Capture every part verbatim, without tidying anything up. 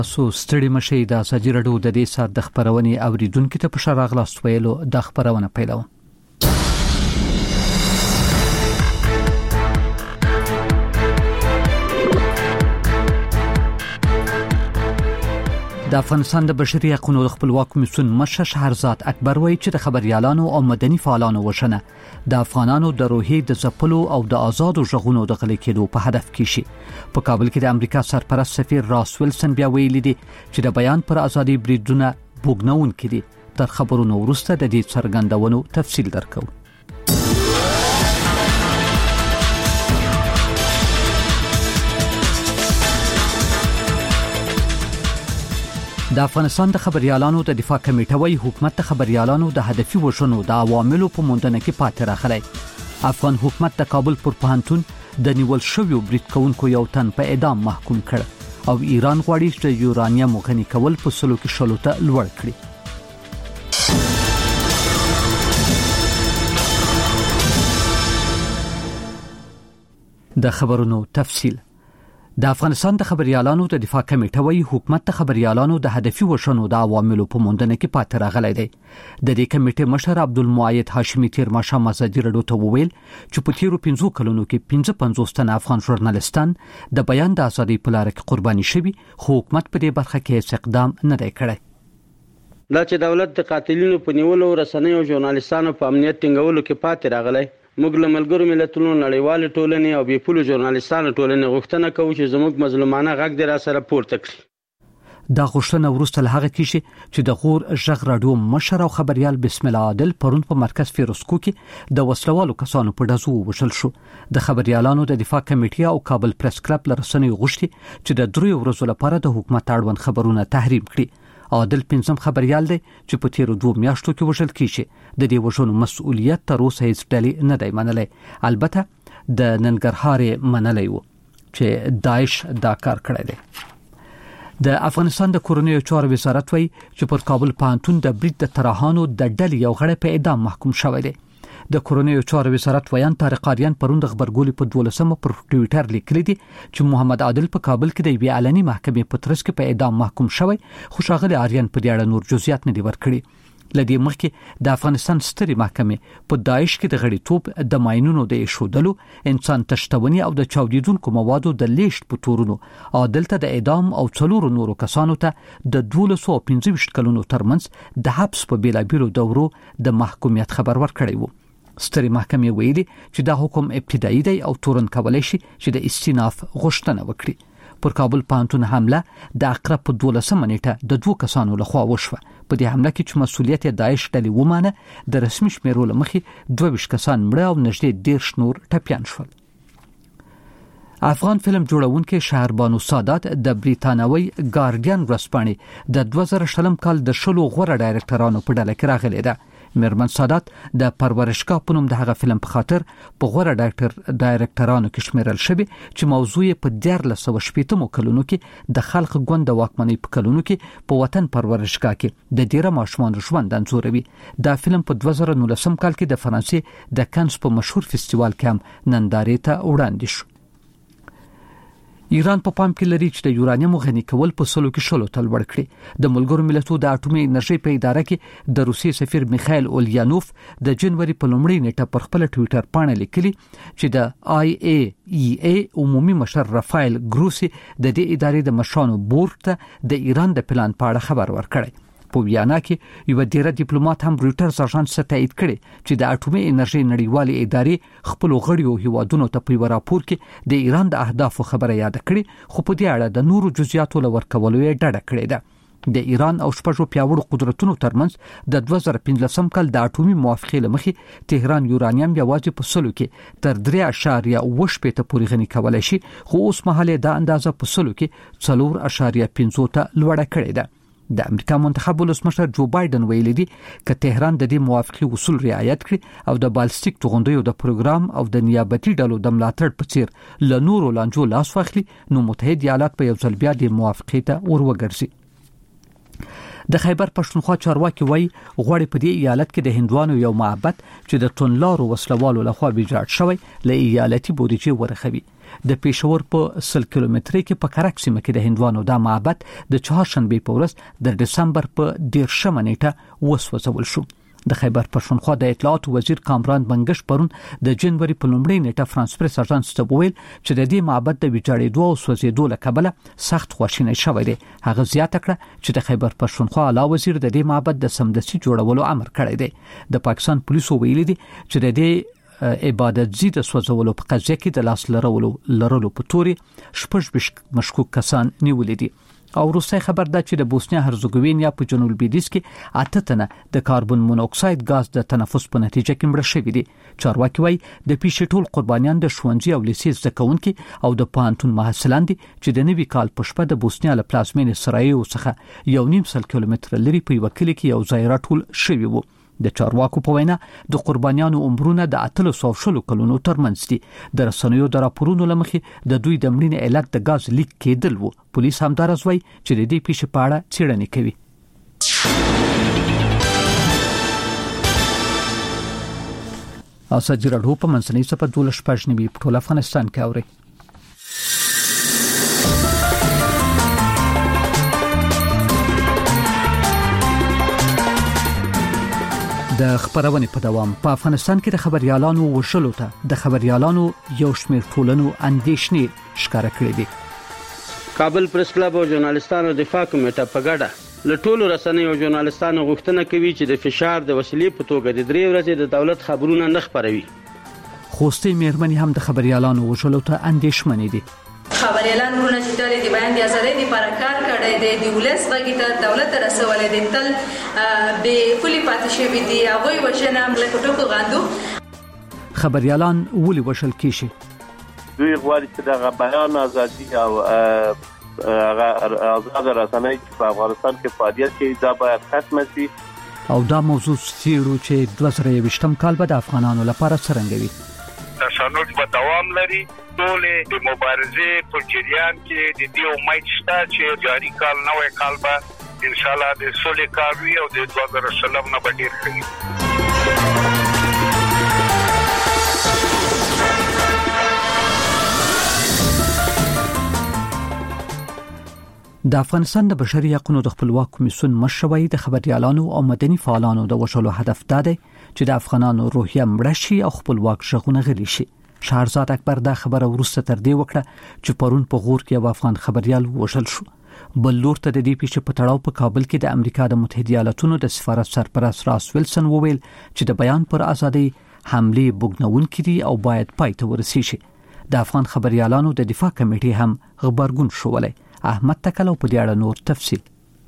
سو ستړي مشي د ازادي راډیو د دې سات د خبرونې اوریدونکو ته په شراغ لاس ویلو د خبرونه پیلوم. د افغانستان د بشري حقوقو خپلواک کمیسیون مشر شهرزاد اکبر وایي چې د خبريالانو او مدني فعالانو وشنه د افغانانو د روحي د ځپلو او د آزادو ژغونو د غلي کېدو په هدف کې شي. په کابل کې د امریکا سرپرست سفیر راس ویلسن بیا ویلي دي چې د بیان پر ازادي بریدونه بوګنون کړي. تر خبرونو وروسته د دې څرګندونو تفصیل درکو. د افغانستان د خبريالانو د دفاع کمیټه وايي حکومت د خبريالانو د هدفي وژنو د عواملو په موندنه کې پاتې راغلی. افغان حکومت د کابل پر پوهنتون د نیول شویو برید کوونکو یو تن په اعدام محکوم کړ او ایران غواړي چې یورانیم غني کول په سلو کې شلو ته لوړ کړي. د خبرونو تفصیل. د افغانستان د خبريالانو د دفاع کمیټه وايي حکومت د خبريالانو د هدفي وژنو د عواملو په موندنه کې پاتې راغلی دی. د دې کمیټې مشر عبدالمعید هاشمي تیر ماښام ازادي راډیو ته وویل چې په تیرو پنځو کلونو کې پنځه پنځوس تنه افغان ژورنالستان د بیان د ازادۍ په لار کې قرباني شوي، خو حکومت په دې برخه کې هیڅ اقدام نه دی کړی. دا چې دولت د قاتلینو په نیولو رسنیو او ژورنالستانو په امنیت ټینګولو کې پاتې راغلی، موږ له ملګرو ملتونو نړیوال ټولنې او بې پولو ژورنالستانو ټولنې غوښتنه کوو چې زموږ مظلومانه غږ دې را سره پورته کړي. دا غوښتنه وروسته له هغه کې چې د غور غږ راډیو مشر او خبريال بسم الله عادل پرون په مرکز فیروزکو کې د وسلوالو کسانو په ډزو وشل شو. د خبريالانو د دفاع کمیټې او کابل پریس کلب لرسنې غوښتي چې د دریو ورځو لپاره د حکومت اړوند خبرونه تحریم کړي. عادل پنځم خبريال دی چې په تیرو دوه میاشتو کې وشل کیږي. د دې وژنو مسؤلیت تر اوسه هیڅ ډلې نه دی منلی، البته د ننګرهار منلی و چې داعش دا کار کړی دی. د افغانستان د کورنیو چارو وزارت وایي چې پر کابل پوهنتون د برید د ترهانو د ډلې یو غړی په اعدام محکوم شوی دی. د کورنیو چارو وزارت ویان طارق آریان پرون د خبرګولې په دولسمه پر ټوئیټر لیکلی دی چې محمد عادل په کابل کې د یوې علني محکمې په ترڅ کې په اعدام محکوم شوی، خو ښاغلی آریان په دې اړه نور جزئیات نه دي ورکړي. لدې مخکې د افغانستان ستري محکمې په داعش کې د غړیتوب د ماینونو د ایښودلو، انسان تشتونی او د چاودیدونکو موادو د لیشت په تورونو عادل ته د اعدام او څلورو نورو کسانو ته د دولس سوه پنځه ویشت کلونو ترمنځ د حبس په بیلابیلو دورو د محکومیت خبر ورکړی وو. ستري محکمې ویلي چې دا حکم ابتدایي دی او تورن کولای شي چې د استیناف غوښتنه وکړي. پر کابل پوهنتون حمله د اقرب په دولسمه نیټه د دوه کسانو لخوا وشوه. په دې حمله کې چې مسؤلیت داعش ډلې ومانه، د رسمي شمیرو له مخې دوه ویشت کسان مړه او نږدې دېرش نور ټپیان شول. افغان فلم جوړونکي شهربانو سادات د بریتانوي ګارډین ورځپاڼې د دوه زره شلم کال د شلو غوره ډایرکټرانو په ډله کې راغلي ده. میرمن سادات د پرورشګاه په نوم د هغه فلم په خاطر په غوره ډایرکټر ډایرکټرانو کې شمیرل شوی چې موضوع په دیارلس سوه شپېتمو کلونو کې د خلق ګوند د واکمنۍ په کلونو کې په وطن پرورشګاه کې د ډیره ماشومان ژوند انځوروي. دا فلم په دوه زره نولسم کال کې د فرانسې د کانز په مشهور فستیوال کې هم نندارې ته وړاندې شو. ایران په پام کې لري چې د یورانیم غني کول په سلو کې شلو تل ور کړی. د ملګرو ملتونو د اټومي انرژي په اداره کې د روسي سفیر میخائیل اوليانوف د جنوري په لومړۍ نیټه پر خپل ټوئیټر باندې لیکلي چې د آی ای ای ای عمومي مشر رافایل ګروسی د دې ادارې د مشرانو بورډ ته د ایران د پلان په اړه خبر ورکړی. په ویانا کې یو ډیر ډیپلوماټ هم رويټرز اژانس ته تایید کړي چې د اټومي انرژي نړیوالې ادارې خپل غړیو هیوادونو ته په راپور کې د ایران د اهدافو خبره یاد کړي، خو په دې اړه د نورو جزئیاتو لور کولو یې ډډه کړې ده. د ایران او شپږو پیاوړو قدرتونو ترمنځ د دوه زره پنځلسم کال د اټومي موافقې لمخې تهران یورانیم یوازې په سلو کې تر درې اعشاریه اوه شپېته پورې غني کولای شي، خو اوس مهال دا اندازه په سلو کې څلور اعشاریه پنځه ته لوړه کړې ده. د امریکا منتخب ولسمشر جو بایدن ویلي دی چې تهران د دې موافقې اصول رعایت کړي او د بالستیک توغندیو د پروګرام او د نیابتي ډلو د ملاتړ په څیر له نورو لانجو لاس واخلي، نو متحده ایالات په یو ځل بیا د موافقې ته وروګرځي. د خیبر پښتونخوا چارواکي وایي غواړي په دې ایالت کې د هندوانو یو معبد چې د تونلارو وسلوالو لخوا ویجاړ شوی له ایالتي بودیجې ورخوي. د پېښور په سل کیلومتري کې په کرک سیمه کې د هندوانو د معبد د چهارشنبه په ورځ د دسمبر په دیرشمه نیټه وسوځول شو. د خیبر پښتونخوا د اطلاعات وزیر کامران بنگش پرون د جنوري په لومړۍ نیټه فرانس پریس اژانس ته وویل چې د دې معبد د ویجاړېدو او سوځېدو له کبله سخت خواشینی شوی دی. هغه زیاته کړه چې د خیبر پښتونخوا اعلی وزیر د دې معبد د سمدستي جوړولو امر کړی دی. د پاکستان پولیسو ویلي دي چې د دې عبادت زی د سوځولو په قضیه کې د لاس لرولو لرلو په توري شپږ مشکوک کسان نیولې دي. او روسي خبر ده چې د بوسنیا هرزګوینیا په جنوب لویدیځ کې اته تنه د کاربن مونوکساید غاز د تنفس په نتیجه کې مړه شوي دي. چارواکي وايي د پیښې ټول قربانیان د ښوونځي او لیسې زده کوونکي او د پوهنتون محصلان دي چې د نوي کال په شپه د بوسنیا له پلازمینې سرایو څخه یو نیم سل کیلومتر لري په یو کلی کې یو ځای راټول شوي وو. د چارواکو په وینا د قربانیانو عمرونه د اتلس سوه شلو کلونو ترمنځ دي. د رسنیو د راپورونو لمخې د دوی د مړینې علت د غاز لیک کېدل وو. پولیس همدارس وایي چې د دې پیښې په اړه څېړنې کوي. اساجي راډیو په منځنۍ صفه دولس پښنی په ټول افغانستان کې اوري. د خبرونې په دوام په افغانستان کې د خبريالانو وشلو ته د خبريالانو یو شمېر ټولنو اندېښنې ښکاره کړې دي. کابل پریس کلب او ژورنالستانو دفاع کمیټه په ګډه له ټولو رسنیو او ژورنالستانو غوښتنه کوي چې د فشار د وسیلې په توګه د درې ورځې د دولت خبرونه نه خبروي. خوستې مېرمنې هم د خبريالانو وشلو ته اندېښمنې دي. خبريالان ورونه چې د بیان د ازادۍ لپاره کار کړی دی د ولس غږی ته دولت رسولې دي تل به کلی پاتې شوی دی هغه وجنه ملک ټکو غاندو. خبريالان ولې وشل کیشي؟ دوی غواړي چې د بیان ازادي او آزاد رسنۍ په افغانستان کې فعالیت کوي دا باید ختم شي. او دا موضوع څیړو چې دوه زره یوویشتم کال به د افغانانو لپاره څرنګه وي. تشنج به دوام لري. ټول د مبارزې په جریان کې د دې امید شته چې جاری کال نوې کال به ان شاء الله د سولې کال وي او د دوه زره شلم نه به ډیر ښه. د افغانستان د بشري حقوقو د خپلواک کمیسیون مشروعي د خبريالانو او مدني فعالانو د وشلو هدف دا دی چې د افغانانو روحیه مړه شي او خپلواک ژغونه غلي شي. شهرزاد اکبر دا خبره ورسته تر دې وکړه چې پرون په غور کې یو افغان خبريال وشل شو. بل لور ته د دې پیښې په تړاو په کابل کې د امریکا د متحده ایالاتونو د سفارت سرپرست راس ویلسن وویل چې د بیان پر ازادي حمله بوګنونکې دي او باید پای ته ورسیږي. د افغان خبريالانو د دفاع کمیټې هم خبرګون شولې. احمد تکلو په دې اړه نور تفصیل.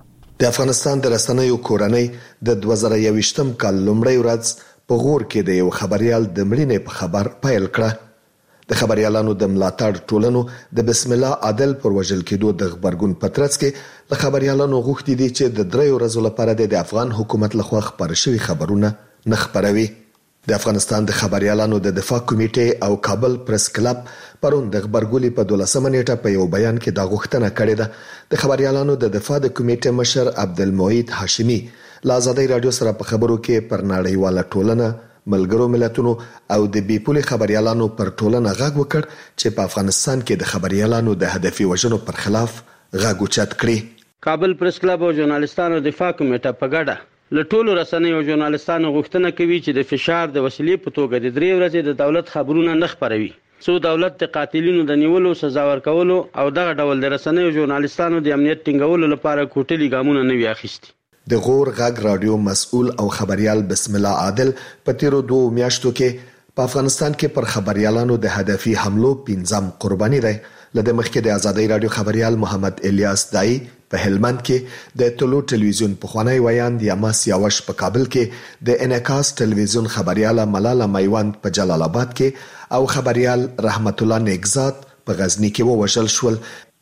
د افغانستان د رسنیو کورنۍ د دوه زره یوویشتم کال لومړۍ ورځ په غور کې د یو خبريال د مړینې په خبر پیل کړه. د خبريالانو د ملاتړ ټولنو د بسم الله عادل پر وژل کېدو د خبرګون پترڅ کې د خبريالانو غوښتي دي چې د دریو ورځو لپاره د افغان حکومت لخوا خبر شوی خبرونه نه خبروي. د افغانستان د خبريالانو د دفاع کمیټې او کابل پریس کلب پرون د خبرګولي په دولسمه نیټه په یو بیان کې دا غوښتنه کړې ده. د خبريالانو د دفاع د کمیټې مشر عبدالمعید هاشمي له ازادۍ رادیو سره په خبرو کې پر نړیواله ټولنه ملګرو ملتونو او د بیپولي خبريالانو پر ټولنه غږ وکړ چې په افغانستان کې د خبريالانو د هدفي وژنو پر خلاف غږ اوچت کړي. کابل پریس کلب او ژورنالستانو دفاع کمیټه په ګډه له ټولو رسنیو او ژورنالستانو غوښتنه کوي چې د فشار د وسیلې په توګه د درې ورځې د دولت خبرونه نه خبروي. څو دولت د قاتلینو د نیولو سزا ورکولو او دغه ډول د رسنیو او ژورنالستانو د امنیت ټینګولو لپاره کوټلي ګامونه نه وي اخیستي. د غور غږ رادیو مسؤل او خبريال بسم الله عادل په تیرو دوه میاشتو کې په افغانستان کې پر خبريالانو د هدفي حملو پنځم قرباني دی. لدې مخکې د ازادۍ رادیو خبريال محمد الیاس دای په هلمند کې د ټولو ټلویزیون پخوانی ویاند یما سیاوش په کابل کې د انعکاس ټلویزیون خبرياله ملاله میوند په جلال آباد کې او خبريال رحمت الله نیکزاد په غزنی کې ووژل شول.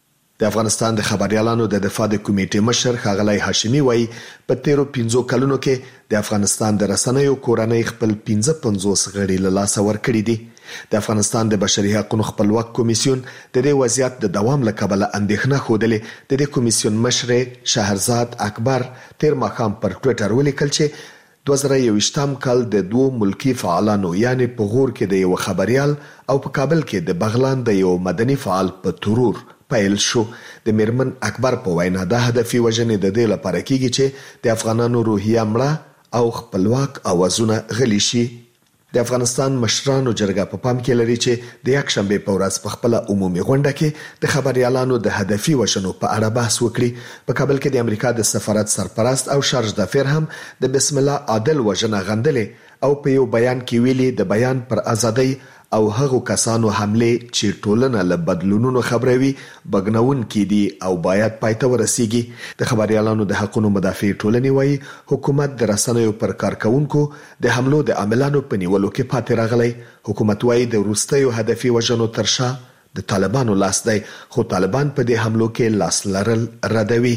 د افغانستان د خبريالانو د دفاع د کمیټې مشر ښاغلی هاشمي وایي په تیرو پنځو کلونو کې د افغانستان د رسنیو کورنۍ خپل پنځه پنځوس غړي له لاسه ورکړي دي. د افغانستان د بشري حقوقو خپلواک کمیسیون د دې وضعیت د دوام له کبله اندېښنه خوده. د دې کمیسیون مشر شهرزاد اکبر تیر ماښام پر ټوئیټر ولیکل چې دوه زره یوویشتم کال د دوو ملکی فعالانو یعنی په غور کې د یو خبريال او په کابل کې د بغلان د یو مدني فعال په ترور پیل شو. د میرمن اکبر په وینا د هدفي وجنې د دې لپاره کېږي چې د افغانانو روحیه مړه او خپلواک اوازونه غلي شي. د افغانستان مشرانو جرګه په پام کې لري چې د یک شنبه په ورځ په خپل عمومي غونډه کې د خبريالانو د هدفي وژنو په اړه بحث وکړي. په کابل کې د امریکا د سفارت سرپرست او شارج دافیر هم د بسم الله عادل وژنه غندلې او په یو بیان کې ویلي د بیان پر ازادۍ او هغو کسانو حمله چې ټولنه له بدلونونو خبروي بګنون کې دي او باید پایته ورسیږي. د خبريالانو د حقوقو مدافع ټولنې وایي حکومت د رسنیو پر کارکونکو د حملو د عاملانو په نیولو کې پاتې راغلی. حکومت وایي د وروستیو هدفي وژنو ترشا د طالبانو لاس دی، خو طالبان په دې حملو کې لاس لرل ردوي.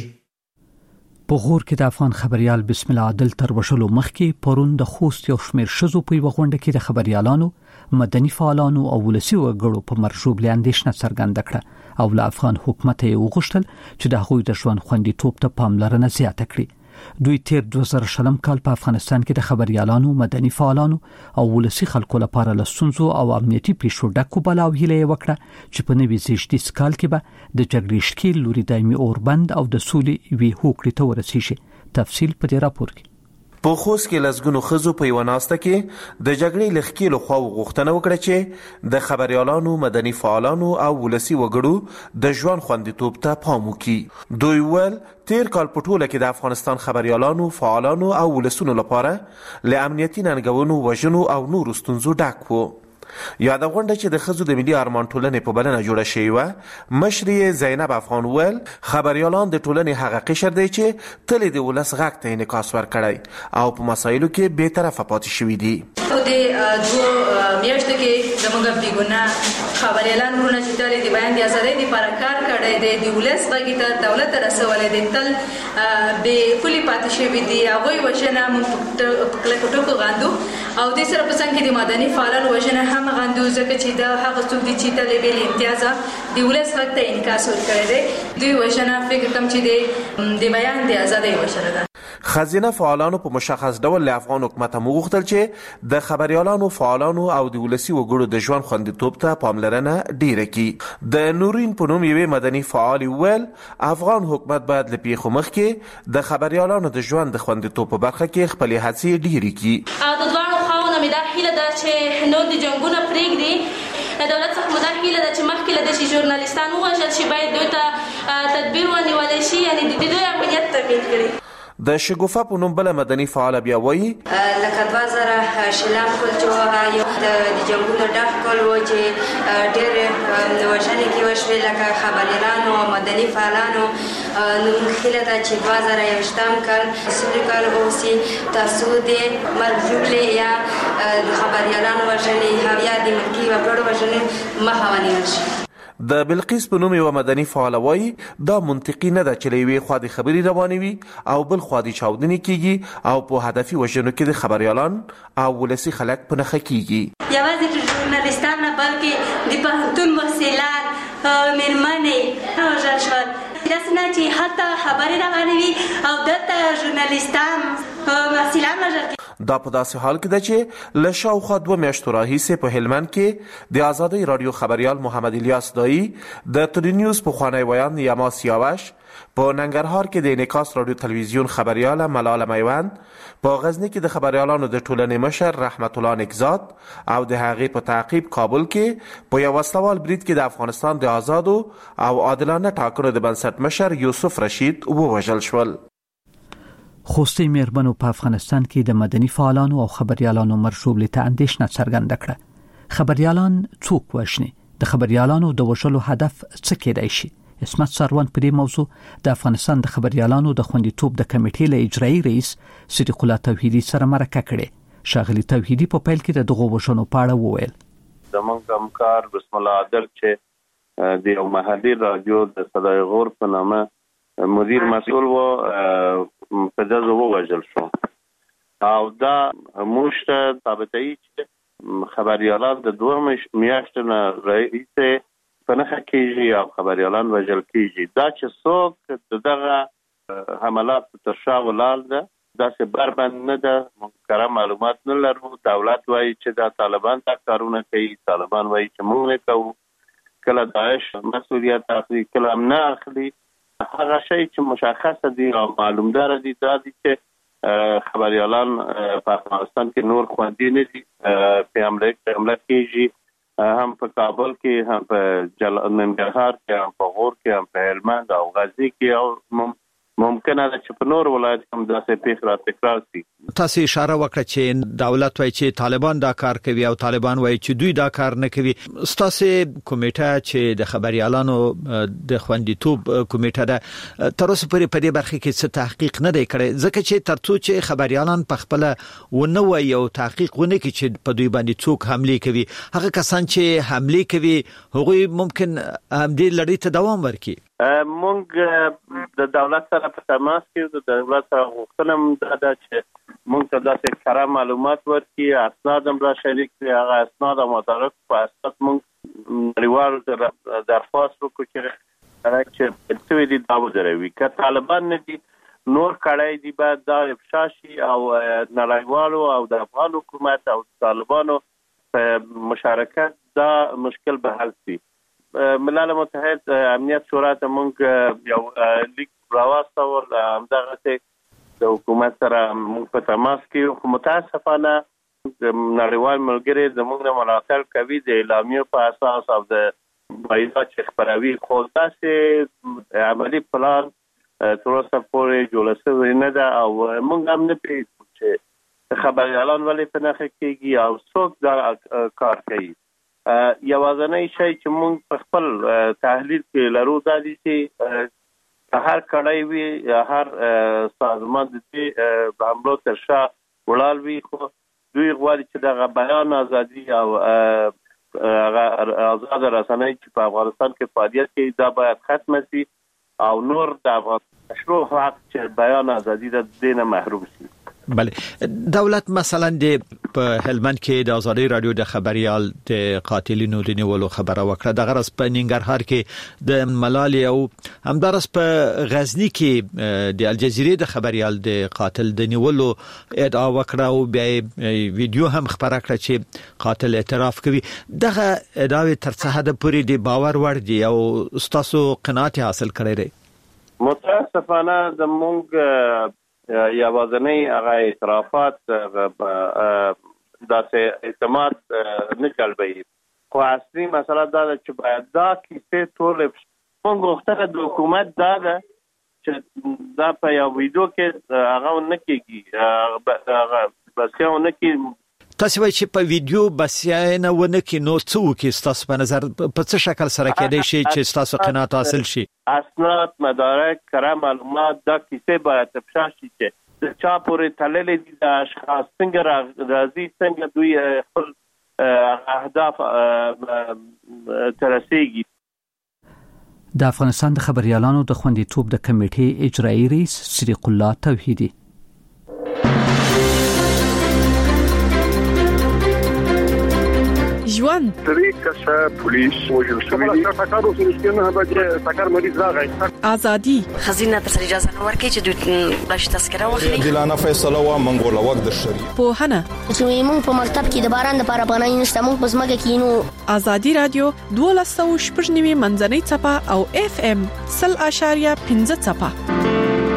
په غور کې د افغان خبريال بسم الله عادل تر وشلو مخکې پرون د خوست یو شمېر شزو په غونډه کې د خبريالانو مدني فعالانو او ولسی وګړو په مرجوب لاندېشنه څرګنده کړه او له افغان حکومت یې وغوښتل چې د هغوی د ژوند خوندیتوب ته پاملرنه زیاته کړي. دوی تیر دوه زره شلم کال په افغانستان کې د خبريالانو مدني فعالانو او ولسی خلکو لپاره له ستونزو او امنیتي پیښو ډکو بلاو هیله وکړه چې په نوي زیږدیز کال کې به د جګړې شکیل لوري دایمي اوربند او د سولې وی هوکړې ته ورسیږي. تفصیل په دې راپور کې. په خوست کې لسګونو خزو په یو ناسته کې د جګړې لخکېلو خو غوښتنه وکړه چې د خبريالانو مدني فعالانو او ولسی وګړو د ژوند خوندیتوب ته پام وکړي. دوی ول تیر کال په ټوله کې د افغانستان خبريالانو فعالانو او ولسونو لپاره له امنیتي ننګونو وژنو او نورو ستونزو ډک وو. یاد غونډه چې د خزو د ملي ارمان ټولنې په بلنه جوړه شوې و مشرې زینب افغان ول خبريالان د ټولنې هغه قشر دی چې تل د ولس غږ ته انعکاس ورکړي او په مسایلو کې به طرفه پاتې شوی دي. د دوه میاشتو کې زموږ بیګونه خبريالان ورونه چې تل د بیان د ازادۍ لپاره کار کړی دی د ولس غږ ته دولت رسولې دی تل به پولی پاتې شوی دی هغه وژنه موږ په کلکټو غاندو او د سره په څنګه د مدني فعالانو وژنه هم غاندو ځکه چې دا هغه څوک دي چې د بیل امتیاز د ولس غږ ته انعکاس ورکړي دی. دوی وژنه فکر کوم چې د بیان د ازادۍ وژنه ده. خزینه فعالانو په مشخص ډول له افغان حکومت هم غوښتل چې د خبريالانو فعالانو او د ولسی وګړو د ژوند خوندیتوب ته پاملرنه ډیره کړي. د نورین په نوم یوې مدني فعال ویل افغان حکومت باید له پیښو مخکې د خبريالانو د ژوند د خوندیتوب په برخه کې خپل هڅې ډیرې کړي. او د دوه خواونو مې دا هیله ده چې نو د جنگونو پرېږدي. د دولت څخه مدار هیله ده چې مخکې له دې چې ژورنالیستان ووژل شي باید دوی ته تدبیر ونیولی شي یعنی د دوی امنیت تامین کړي. د شګوفه په نوم بل مدني فعال بیا وایي لکه دوه زره شلم کال چې یو د جنگونو ډک کال و چې ډېر وژنې کې وشوې لکه خبريالانو او مدني فعالانو. نو هیله ده چې دوه زره یوویشتم کال سولې کال اوسي تاسو د مرګ ژوبلې یا د خبريالانو وژنې او یا د ملکي وګړو وژنې مخه ونیول شي. د بلقیس په نوم یو مدني فعال وایي دا منطقي نه ده چې له یوې خوا د خبرې روانې وي او بل خوا د چاودنې کېږي او په هدفي وژنو کې د خبريالان او ولسي خلک په نښه کېږي. یوازې د ژورنالیستان نه بلکې د پوهنتون محصلان مېرمنې وژل شول. داسې نه چې حتی خبرې روانې وي او دلته ژورنالیستان محصلان وژل کېږي. دا په داسې حال کې ده چې له شاوخوا دوه میاشتو راهیسې په هلمند کې د ازادۍ رادیو خبریال محمد الیاس دایی د تلویزیون پخوانی ویاند یما سیاوش په ننګرهار کې د انعکاس رادیو تلویزیون خبریال ملال میوند په غزنی کې د خبریالانو د ټولنې مشر رحمت الله نکزاد او د هغې په تعقیب کابل کې په یو وسلوال برید کې د افغانستان د آزادو او عادلانه ټاکنو د بنسټ مشر یوسف رشید ووژل شول. خوستي میرمنو په افغانستان کې د مدني فعالانو او خبريالانو مرشوبلې ته اندېښنه څرګنده کړه. خبريالان څوک وژني؟ د خبريالانو د وژلو هدف څه کېدای شي؟ اسمت سروان په دې موضوع د افغانستان د خبريالانو د خوندیتوب د کمیټې له اجرایي رئیس صدیق الله توحیدی سره مرکه کړې. شاغلی توحیدی په پیل کې د دغو وژنو په اړه وویل. زمونږ همکار بسم الله عادل چې د یو محلي رادیو د صدای غور په نامه مدیر مسئول و په جزو ووژل شو او دا موږ ته ثابتوي چې خبريالان د دوه میاشتو نه راهیسې په نښه کېږي او خبريالان وژل کېږي. دا چې څوک د دغه حملات تر شا ولاړ ده داسې بربند نه ده، موږ کره معلومات نه لرو. دولت وایي چې دا طالبان دا کارونه کوي، طالبان وایي چې موږ نه کوو. کله داعش مسؤلیت اخلي، کله هم نه اخلي. هغه شی چې مشخصه دي او معلومدار دي دا دي چې خبریالان په افغانستان کې نور خوندي نه دي. په حمله کېږي، هم په کابل کې، هم په ننګرهار کې، هم په غور کې، هم په هلمند او غزني کې، او ممکنه ده چې په نور ولایت هم داسې پیښې را تکرار شي. تاسو اشاره وکړه چې دولت وایي چې طالبان دا کار کوي او طالبان وایي چې دوی دا کار نه کوي. ستاسو کمیټه چې د خبريالانو د خوندیتوب کمیټه ده، تر اوسه پورې په دې برخه کې څه تحقیق نه دی کړی، ځکه چې ترڅو چې خبريالان په خپل ونه وایي او تحقیق ونه کوي چې په دوی باندې څوک حمله کوي، هغه کسان چې حمله کوي هغوی ممکن هم دې لړۍ ته دوام ورکړي. مونږ د دولت سره په تماس کې د دولت سره غوښتنه ده چې مونږ ته داسې کره معلومات ورکړي، اسناد هم را شریک کړي. هغه اسناد او مدارک په اساس مونږ نړیوال درخواست وکړو چې چې دي دا ودروي. که طالبان نه دي نور کړای دي باید دا افشا شي او نړیوالو او د افغان حکومت او طالبانو په مشارکت دا مشکل به حل شي. ملل متحد امنیت شورا ته مونږ یو لیک راواستول، همدغه د حکومت سره مونږ په تماس کې، خو متاسفانه نړیوال ملګري زموږ نه ملاتړ کوي د اعلامیو په اساس او د بایدا چې خبروي، خو داسې عملي پلان تر اوسه پورې جوړ شوی نه ده او مونږ هم نه پوهېږو چې خبریالان ولې په نښه کېږي او څوک دا کار کوي. یوازنی شی چې مونږ په خپل تحلیل کې لرو دا دي چې هر کړای وي، هر سازمان د دې په حملو تر شا ولاړ وي، خو دوی غواړي چې دغه بیان ازادي او آزاد رسنۍ چې په افغانستان کې فعالیت کوي دا باید ختم شي او نور د افغان مشروع حق چې بیان ازادي د دې نه محروم شي. بله، دولت مثلا د په هلمند کې د ازادي رادیو د خبريال د قاتلینو د نیولو خبره وکړه، د غرض په ننګرهار کې د ملالي او همدارس په غزنی کې د الجزیره د خبريال د قاتل د نیولو ادعا وکړه او بیا ویډیو هم خبره کړه چې قاتل اعتراف کوي. دغه ادعاوې تر څه حد پورې د باور وړ دي او تاسو قناعت حاصل کړی دی؟ متاسفانه د مونږ یوازنی هغه اعترافات داسې اعتماد نه جلبوي، خو اصلي مسله دا ده چې باید دا کیسې ټولې مونږ غوښتنه د حکومت دا ده چې دا په یو ویډیو کې هغه ونه کېږي، هغه بسیا ونه کېږي. تاسو وایئ چې په ویډیو بسیاینه ونه کې نو څه وکړي؟ ستاسو په نظر په څه شکل سره کېدای شي چې ستاسو قناعت حاصل شي؟ اسناد، مدارک، کره معلومات، دا کیسې باید افشا شي چې د چا پورې تړلې دي، د اشخاص څنګه راځي، څنګه دوی خپل اهداف ترسيږي. د افغانستان د خبريالانو د خوندیتوب د کمیټې اجرایی رئیس صدیق الله توحیدی. ژوند درې کسه پولیس وژل شوي دي. سکارو سنسکنه به سکار مریض راغی. ازادي خزینه تر اجازه نه ورکړي چې دوی بلش تذکره واخلي. دلانه فیصله وا منګول وخت د شری په هنه چې موږ په مکتب کې د باران لپاره پناه نشته، موږ په سمګه کې نو. ازادي رادیو دوه سوه شپږ نیمه منځنۍ چپه او اف ام صفر اشاریه پنځه چپه.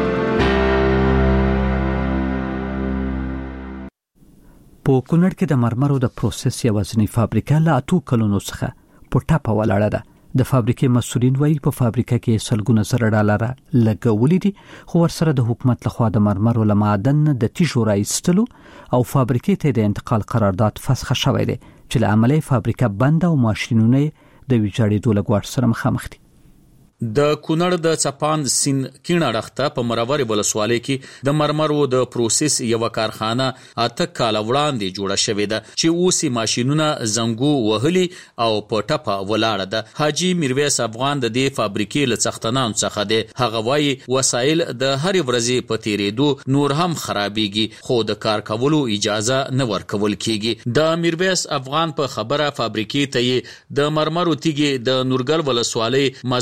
په کونړ کې د مرمرو د پروسس یوازنی فابریکه لا اتو کلونو څخه په ټاپه ولاړه ده. د فابریکې مسؤلین وایي په فابریکه کې سلګونه زره ډالر لګولې دي، خو ورسره د حکومت لخوا د مرمرو له معدن د تیږو راایستلو او فابریکې ته د انتقال قرارداد فسخ شوی دی چې له امله فابریکه بند او ماشینونه د ویجاړېدو له ګواښ سره مخامخ دي. د کونړ د چپان سین کینه رخته په مرور ولسوالۍ کې د مرمرو د پروسس یو کارخانه اته کال وړاندې جوړه شوې ده چې اوسې ماشینونه زنګو وهلي او په ټپه ولاړه ده. حاجی میرویس افغان د دې فابریکې له څښتنانو څخه دی. هغه وایي وسایل د هر ورځې په تیرېدو نور هم خرابېږي، خو د کار کولو اجازه نه ورکول کېږي. د میرویس افغان په خبره فابریکې ته د مرمرو تیږې د نورګل ولسوالۍ مزار در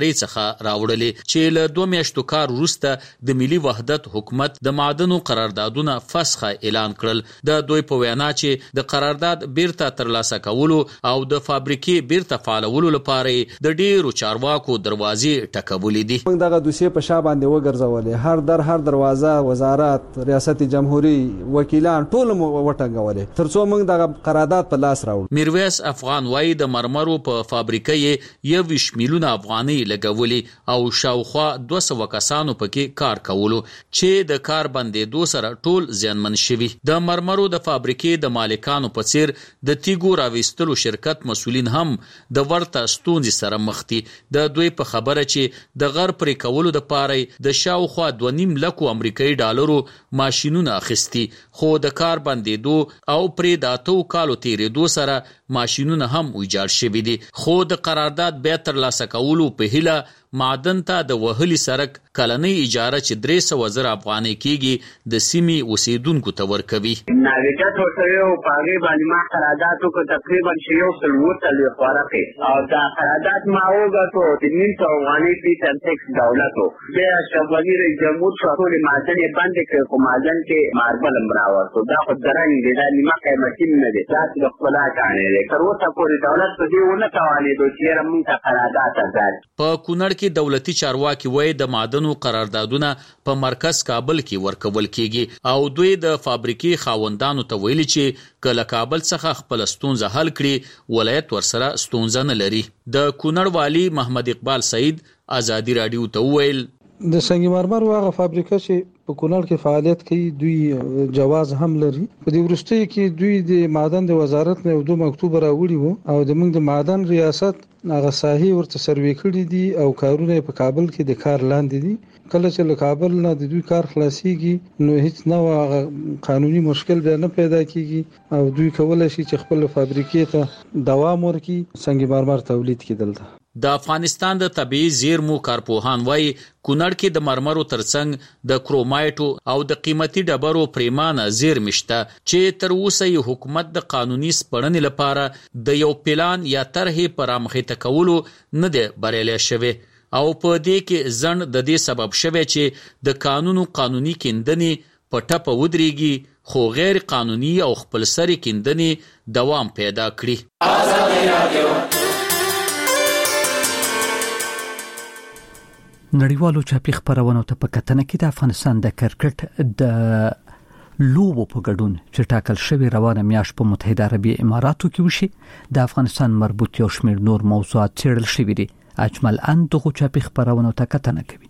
ادارې څخه راوړلې چې له دوه میاشتو کار وروسته د ملي وحدت حکومت د معدنو قراردادونه فسخه اعلان کړل. د دوی په وینا چې د قرارداد بیرته ترلاسه کولو او د فابریکې بیرته فعالولو لپاره د ډیرو چارواکو دروازې ټکولې دي. موږ دغه دوسیه په شا باندې وګرځولې، هر در هر دروازه وزارت، ریاست جمهوریت، وکیلان ټول مو وټنګولې ترڅو موږ دغه قرارداد په لاس راوړو. میرویس افغان وایي د مرمرو په فابریکې یو ویشت میلیونه افغانۍ لګولې او شاوخوا دوه سوه کسانو پکې کار کولو چې د کار بندېدو سره ټول زیانمن شوي. د مرمرو د فابریکې د مالکانو په څیر د تیګو راویستلو شرکت مسؤلین هم د ورته ستونزې سره مخ دي. د دوی په خبره چې د غر پرې کولو د پاره د شاوخوا دوه نیم لکو امریکایي ډالرو ماشینونه اخیستي، خو د کار بندېدو او پرې د اتو کالو تیرېدو سره ماشینونه هم ویجاړ شوي دي. خو د قرارداد بیا ترلاسه کولو په هیله معدن ته د وهلي سرک کلنۍ اجاره چې درې سوه زره افغانۍ کېږي د سیمې اوسېدونکو ته ورکوي. ناویجت ورته یو په هغې باندې ما قرارداد وکړو تقریبا چې یو سل اووه څلوېښت ورقې او دا قرارداد ما وګټو د نیم سوه افغانۍ فیس اند ټکس دولت و. بیا اشرف غني رئیس جمهور شو ټولې معدن یې بندې کړې خو معدن کې ماربل هم راوستو. دا خو درنګ دی، دا نیمه قیمتي نه دی، دا د ښکلا کاڼی دی. تر اوسه پورې دولت په دې ونه توانېدو چې یاره موږ ته قرارداد ازاد. په کونړ کې دولتي چارواکي وایي د معدنو قراردادونه په مرکز کابل کې ورکول کېږي او دوی د فابریکې خاوندانو ته ویلي چې که له کابل څخه خپل ستونزه حل کړي ولایت ورسره ستونزه نه لري. د کونړ والي محمد اقبال سعید ازادي راډیو ته وویل د سنگ مرمر هغه فابریکه چې په کونړ کې فعالیت کوي دوی جواز هم لري. په دې وروستۍ کې دوی د معدن د وزارت نه دوه مکتوب راوړي وو او د موږ د معدن ریاست هغه ساحې ورته سروې کړي دي او کارونه په کابل کې د کار لاندې دي. کله چې له کابل نه د دوی کار خلاصيږي نو هیڅ نوع قانوني مشکل بیا نه پیدا کیږي او دوی کولای شي چې خپل فابریکې ته دوام ورکړي سنگ مرمر تولید کړي. دلته د افغانستان د طبيعي زیرمو کارپوهان وایي کونړ کې د مرمرو ترڅنګ د کرومایټو او د قیمتي ډبرو پریمانه زیرمې شته چې تر اوسه یې حکومت د قانوني سپړنې لپاره د یو پلان یا طرحې په رامخته کولو نه دی بریالی شوی او په دې کې ځنډ د دې سبب شوی چې د قانونو قانوني کیندنې په ټپه ودرېږي خو غیر قانوني او خپلسري کیندنې دوام پیدا کړي. آزادي رادیو نړیوالو چاپی خبرونو ته په کتنه کې د افغانستان د کرکټ د لوبو په ګډون چې ټاکل شوی روانه میاشت په متحده عربی اماراتو کې وشي د افغانستان مربوط یو شمېر نور موضوعات څېړل شوي دي. اجمل ان دغه چاپی خبرونو ته کتنه کوي.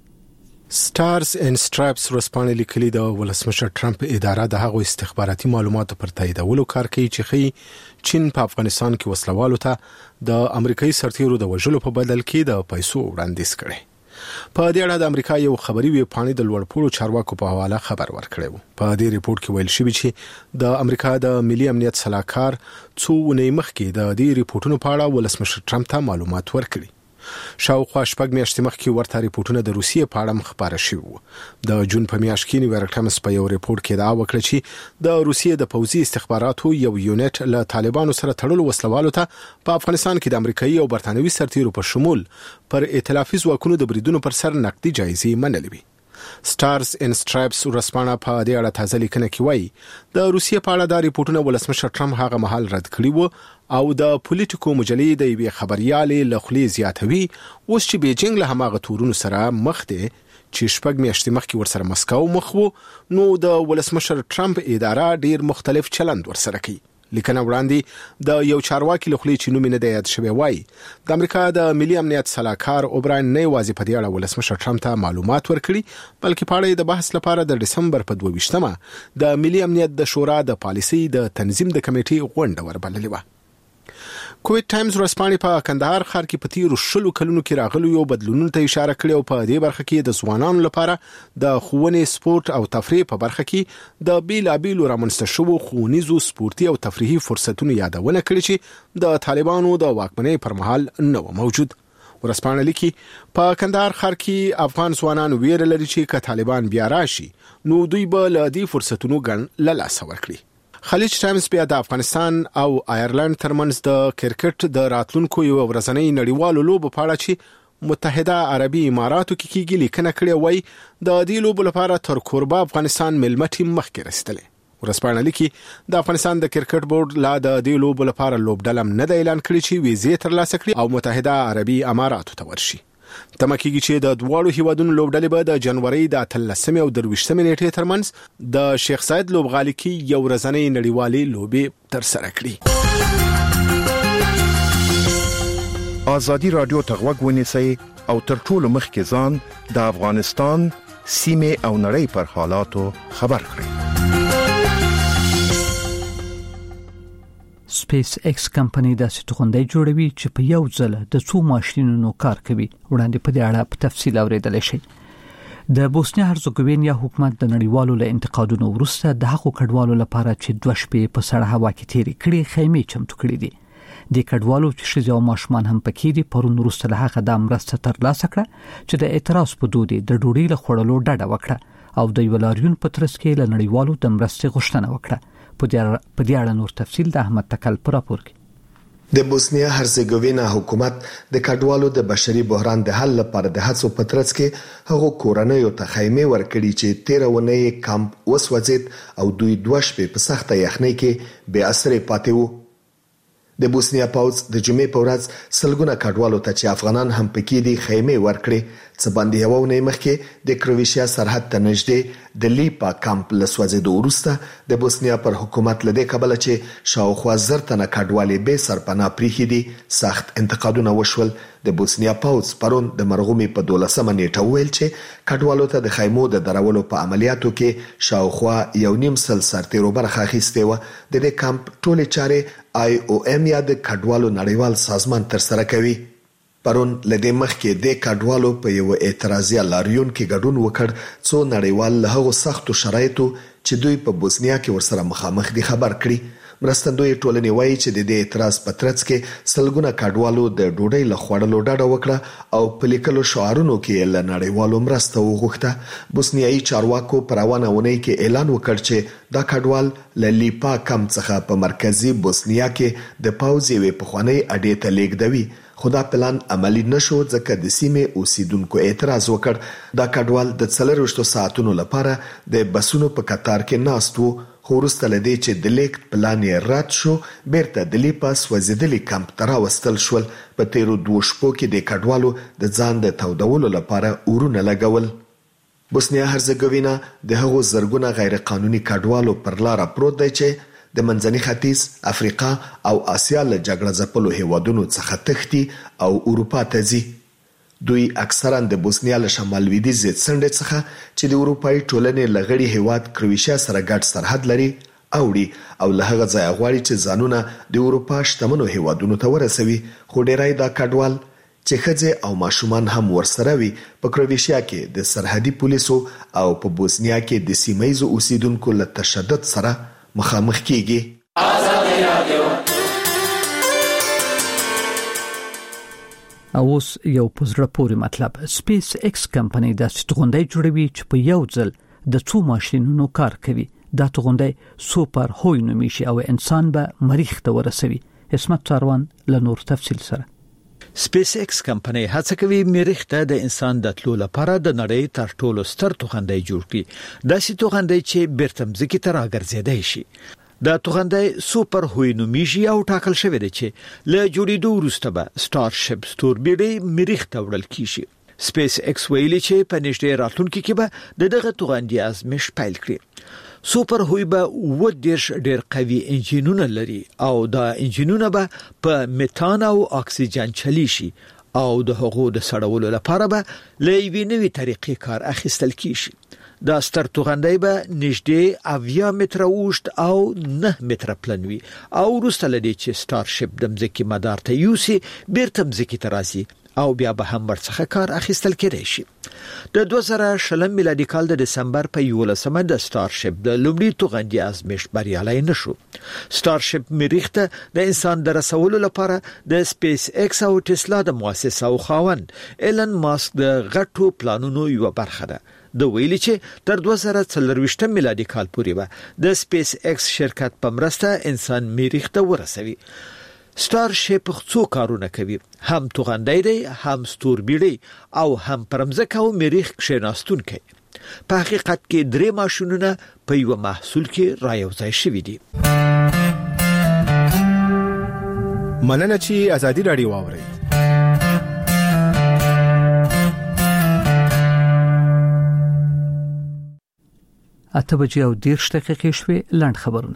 سټارز ان سټرایپس ورسپانې لیکلي د ولسمشر ټرمپ اداره د هغو استخباراتي معلوماتو پر تاییدولو کار کوي چې خي چین په افغانستان کې وسلوالو ته د امریکایي سرتیرو د وژلو په بدل کې د پیسو وړاندیز کړي. په دې اړه د امریکا یو خبري ویب پاڼې د لوړپوړو چارواکو په حواله خبر ورکړی و. په دې ریپورت کې ویل شوی چې د امریکا د ملي امنیت صلاحکار څو ونې مخکې د دې ریپورتونو په اړه ولسمشر ټرمپ ته معلومات ورکړي. شاوخوا شپږ میاشتې مخکې ورته ریپورتونه د روسیې په اړه خبره شوي وو. د جون په میاشت کې نیویارک ټایمز په یو ریپورت کې دا وکړه چې د روسیې د پوځي استخباراتو یو یونټ له طالبانو سره تړلو وسلوالو ته په افغانستان کې د امریکایي او برتانوي سرتیرو په شمول پر ائتلافي ځواکونو د بریدونو پر سر نقدي جایزې منلې وي. سټارز ان سټرایپس ورسپانه په دې اړه تازه لیکنه کې وایي د روسیې په اړه دا ریپورتونه ولسمشر ټرمپ هغه مهال رد کړي وو او د پولیټیکو مجلې د یوې خبريالې لخلې زیاتوي اوس چې بیجینګ له هماغه تورونو سره مخ دی چې شپږ میاشتې مخکې ورسره مسکو مخ وو نو د ولسمشر ټرمپ اداره ډیر مختلف چلند ورسره کوي. لیکنه وړاندې د یو چارواکي لخوا چې نوم نه دی یاد شوی وای د امریکا د ملي امنیت صلاحکار اوبراین نه یوازې په دې اړه ولسمشر ټرمپ ته معلومات ورکړي بلکې په اړه د بحث لپاره د دسمبر په دوه ویشتمه د ملي امنیت د شورا د پالیسي د تنظیم د کمیټې غونډه وربللې و. کویت ټایمز ورسپانې په کندهار ښار کې په تیرو شلو کلونو کې راغلو یو بدلونونو ته اشاره کړې او په دې برخه کې د ځوانانو لپاره د ښوونې سپورت او تفریح په برخه کې د بیلابیلو رامنځته شوو ښوونیزو سپورتي او تفریحي فرصتونو یادونه کړې چې د طالبانو د واکمنۍ پر مهال نه و موجود. ورسپانې لیکي په کندهار ښار کې افغان ځوانان ویره لري چې که طالبان بیا راشي نو دوی به له دې فرصتونو ګڼ له لاسه ورکړي. خلیج ټایمز بیا د افغانستان او آیرلند ترمنځ د کرکټ د راتلونکو یو ورځنۍ نړیوالو لوبو په اړه چې متحده عربي اماراتو کې کېږي لیکنه کړې وای د دې لوبو لپاره تر کوربه افغانستان ملمه ټیم مخکې رسیدلی. ورسپانه لیکي د افغانستان د کرکټ بورډ لا د دې لوبو لپاره لوبډلم نه د اعلان کړی چې ویزې ترلاسه کړي او متحده عربي اماراتو ته ورشي. تمه کېږي چې د دواړو هیوادونو لوبډلې به د جنوري د اتلسمې او درویشتمې نیټې ترمنځ د شیخ زاید لوبغالي کې یو ورځنۍ نړیوالې لوبې ترسره کړي. ازادي رادیو ته غوږ ونیسئ او تر ټولو مخکې ځان د افغانستان سیمې او نړۍ پر حالاتو خبر کړئ. سپیس ایکس کمپنی د ستوغندۍ جوړوي چې په یو ځل د څو ماشينونو کار کوي. وړاندې په دې اړه په تفصیل اوریدل شي. د بوسنیا هرزګوینیا حکومت د نړیوالو له انتقادونو وروسته د حقوقو کډوالو لپاره چې دوه شپې په سړه هوا کې تیرې کړې خیمې چمتو کړې دي. د کډوالو چې ښځې او ماشومان هم پکې دي پرون وروسته له هغه د مرسته ترلاسه کړه چې د اعتراض په دود د ډوډۍ له خوړلو ډډه وکړه او د ولاریون په ترڅ کې له نړیوالو د مرستې غوښتنه وکړه. په دې اړه نور تفصیل د احمد تکل پر راپور کې. د بوسنیا هرزګوینا حکومت د کډوالو د بشري بحران د حل لپاره د هڅو په ترڅ کې هغه کورنۍ ته خیمه ورکړي چې تیر ونه کمپ وسوځید او دوی دوه شپې په سخته یخنۍ کې بې اثر پاتې وو. د بوسنیا پاوز د جمعې په ورځ سلګونه کډوالو ته چې افغانان هم پکې دي خیمه ورکړي. څه باندې یو نه مخکې د کروشیا سرحد ته نږدې د لیپا کمپ لسوځېدو وروسته د بوسنیا پر حکومت لدې کبله چې شاوخوا زر تنه کډوالې به سرپناه پریخي دي سخت انتقادونه وشول. د بوسنیا پاوز پرون د مرغومي په دولسمه نیټه ویل چې کډوالو ته د خیمو د درولو په عملیاتو کې شاوخوا یو نیم سل سرتیرو برخه اخیستې و. د دې کمپ ټولې چارې آی او ام یا د کډوالو نړیوال سازمان تر سره کوي. پرون لدې مخکې د کډوالو په یو اعتراضي لاریون کې ګډون وکړ څو نړیوال له هغو سختو شرایطو چې دوی په بوسنیا کې ورسره مخامخ دي خبر کړي. مرستندوی ټولنې وایي چې د دې اعتراض په ترڅ کې سلګونه کډوالو د ډوډۍ له خوړلو ډډه وکړه او په لیکلو شعارونو کې له نړیوالو مرسته وغوښته. بوسنیایي چارواکو پر روانه ونې کې اعلان وکړ چې دا کډوال له لیپا کم څخه په مرکزی بوسنیا کې د پاوز یوې پخوانۍ اډې ته لیږدوي. خو دا پلان عملی نشو ځکه د سیمې اوسیدونکو اعتراض وکړ. دا کډوال د څلرویشتو ساعتونو لپاره د بسونو په قطار کې ناست وو. خو وروسته له دې چې د لیک پلان یې رد شو بیرته د لیپا سوځېدلي کمپ ته راوستل شول. په تیرو دوو شپو کې د کډوالو د ځان د تودولو لپاره اورونه لګول. بوسنیا هرزګوینا د هغو زرګونه غیر قانوني کډوالو پر لار پروت دی چې د منځني ختیځ، افریقا او آسیا له جګړه ځپلو هیوادونو څخه تښتي او اروپا ته ځي. دوی اکثرا د بوسنیا له شمال لویدیځ څنډې څخه چې د اروپایي ټولنې لغړی هیواد کروشیا سره ګډ سرحد لري اوړي او له هغه ځای غواړي چې ځانونه د اروپا شتمنو هیوادونو ته ورسوي. خو ډیری دا کډوال چې ښځې او ماشومان هم ورسره وي په کروشیا کې د سرحدي پولیسو او په بوسنیا کې د سیمایي اوسیدونکو له تشدد سره مخامخ کیږي. اوس یو پزړه پورې مطلب. سپیس ایکس کمپنی د ستوغندۍ جوړوي چې په یو ځل د څو ماشينونو کار کوي. دا توغندۍ سوپر هوی نومیږي او انسان به مریخ ته ورسوي. اسمت څاروان له نور تفصیل سره. سپیس ایکس کمپنی هڅه کوي مریخ ته د انسان د تلو لپاره د نړۍ تر ټولو ستر توغندۍ جوړ کړي. دا سي توغندۍ چې بیرته مځکې ته راګرځېدای شي. دا توغندۍ سوپر هوی نومیږي او ټاکل شوی دی چې له جوړېدو وروسته به ستار شپ ستوربیړۍ مریخ ته وړل کیږي. سپیس ایکس ویلي چې په نږدې راتلونکي کې به د دغه توغندۍ ازمېښت پیل کړي. سوپر هوی به و ډیر ډیر قوي انجینونه لري او دا انجینونه به په میتان او اکسیجن چلی شي او د هغو د سړولو لپاره به له یوې نوې طریقې کار اخیستل کیږي. دا ستر توغندۍ به نږدې اویا متره اوږد او نه متره پلن وي او وروسته له دې چې ستار شپ د مځکې مدار ته یوسي بیرته مځکې ته راځي او بیا به هم ورڅخه کار اخیستل کېدای شي. د دوه زره شلم میلادي کال د دسمبر په یولسمه د ستار شپ د لومړي توغندۍ ازمېښت بریالی نشو. ستار شپ مریخ ته د انسان د رسولو لپاره د سپیس ایکس او ټسلا د مؤسسه او خاوند ایلن ماسک د غټو پلانونو یو برخه ده. د ویلي چې تر دوه زره څلرویشتم میلادي کال پورې به د سپیس ایکس شرکت په مرسته انسان مریخ ته ورسوي. ستار شیپ څو کارونه کوي، هم توغندی دی، هم ستوربیړی او هم پرمزک او مریخ کښیناستونکی. په حقیقت کې درې ماشینونه په یو محصول کې رايوځای شوي دي. مننه چې ازادي رادیو واوري. اته بجې او دېرش دقیقې شوې. لنډ خبرونه.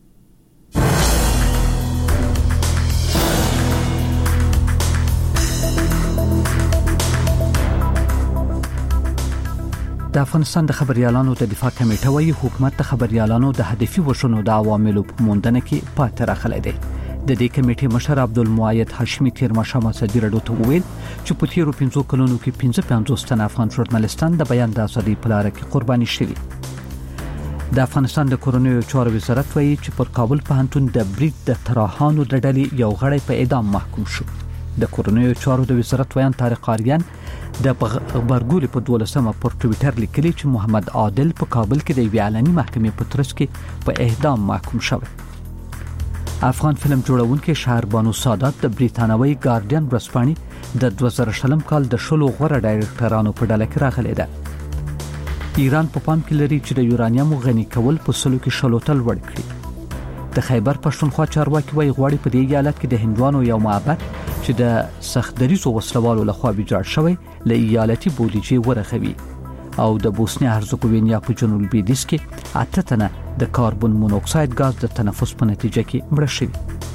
د افغانستان د خبريالانو د دفاع کمیټه وايي حکومت د خبريالانو د هدفي وشونو د عواملو په موندنه کې پاتې راغلی دی. د دې کمیټې مشر عبدالمؤید هاشمي تیر ماښام ازادي راډیو ته وویل چې په تیرو پنځو کلونو کې پنځه پنځوس تنه افغان ژورنالستان د بیان د ازادۍ په لاره کې قرباني شوي. د افغانستان د کورونیو چارو وزارت وايي چې پر کابل پوهنتون د برید د طراحانو د ډلې یو غړی په اعدام محکوم شو. د کورونیو چارو د وزارت ویان طارق آریان د خبرګولې په دولسمه پر ټویټر لیکلي چې محمد عادل په کابل کې د یوې علني محکمې په ترڅ کې په اعدام محکوم شوی. افغان فلم جوړونکي شهربانو سادات د بریتانوي ګارډین ورځپاڼې د دوه زره شلم کال د شلو غوره ډایرکټرانو په ډله کې راغلي ده. ایران په پام کې لري چې د یورانیم غني کول په سلو کې شلو تل لوړ کړي. د خیبر پښتونخوا چارواکي وايي غواړي په دې ایالت کې د هندوانو یو معبد چې د سختدریزو وسلوالو لخوا ویجاړ شوی له ایالتي بودیجې ورغوي او د بوسنیا هرزګوینیا په جنوب لویدیځ کې اته تنه د کاربن مونوکساید غاز د تنفس په نتیجه کې مړه شوي.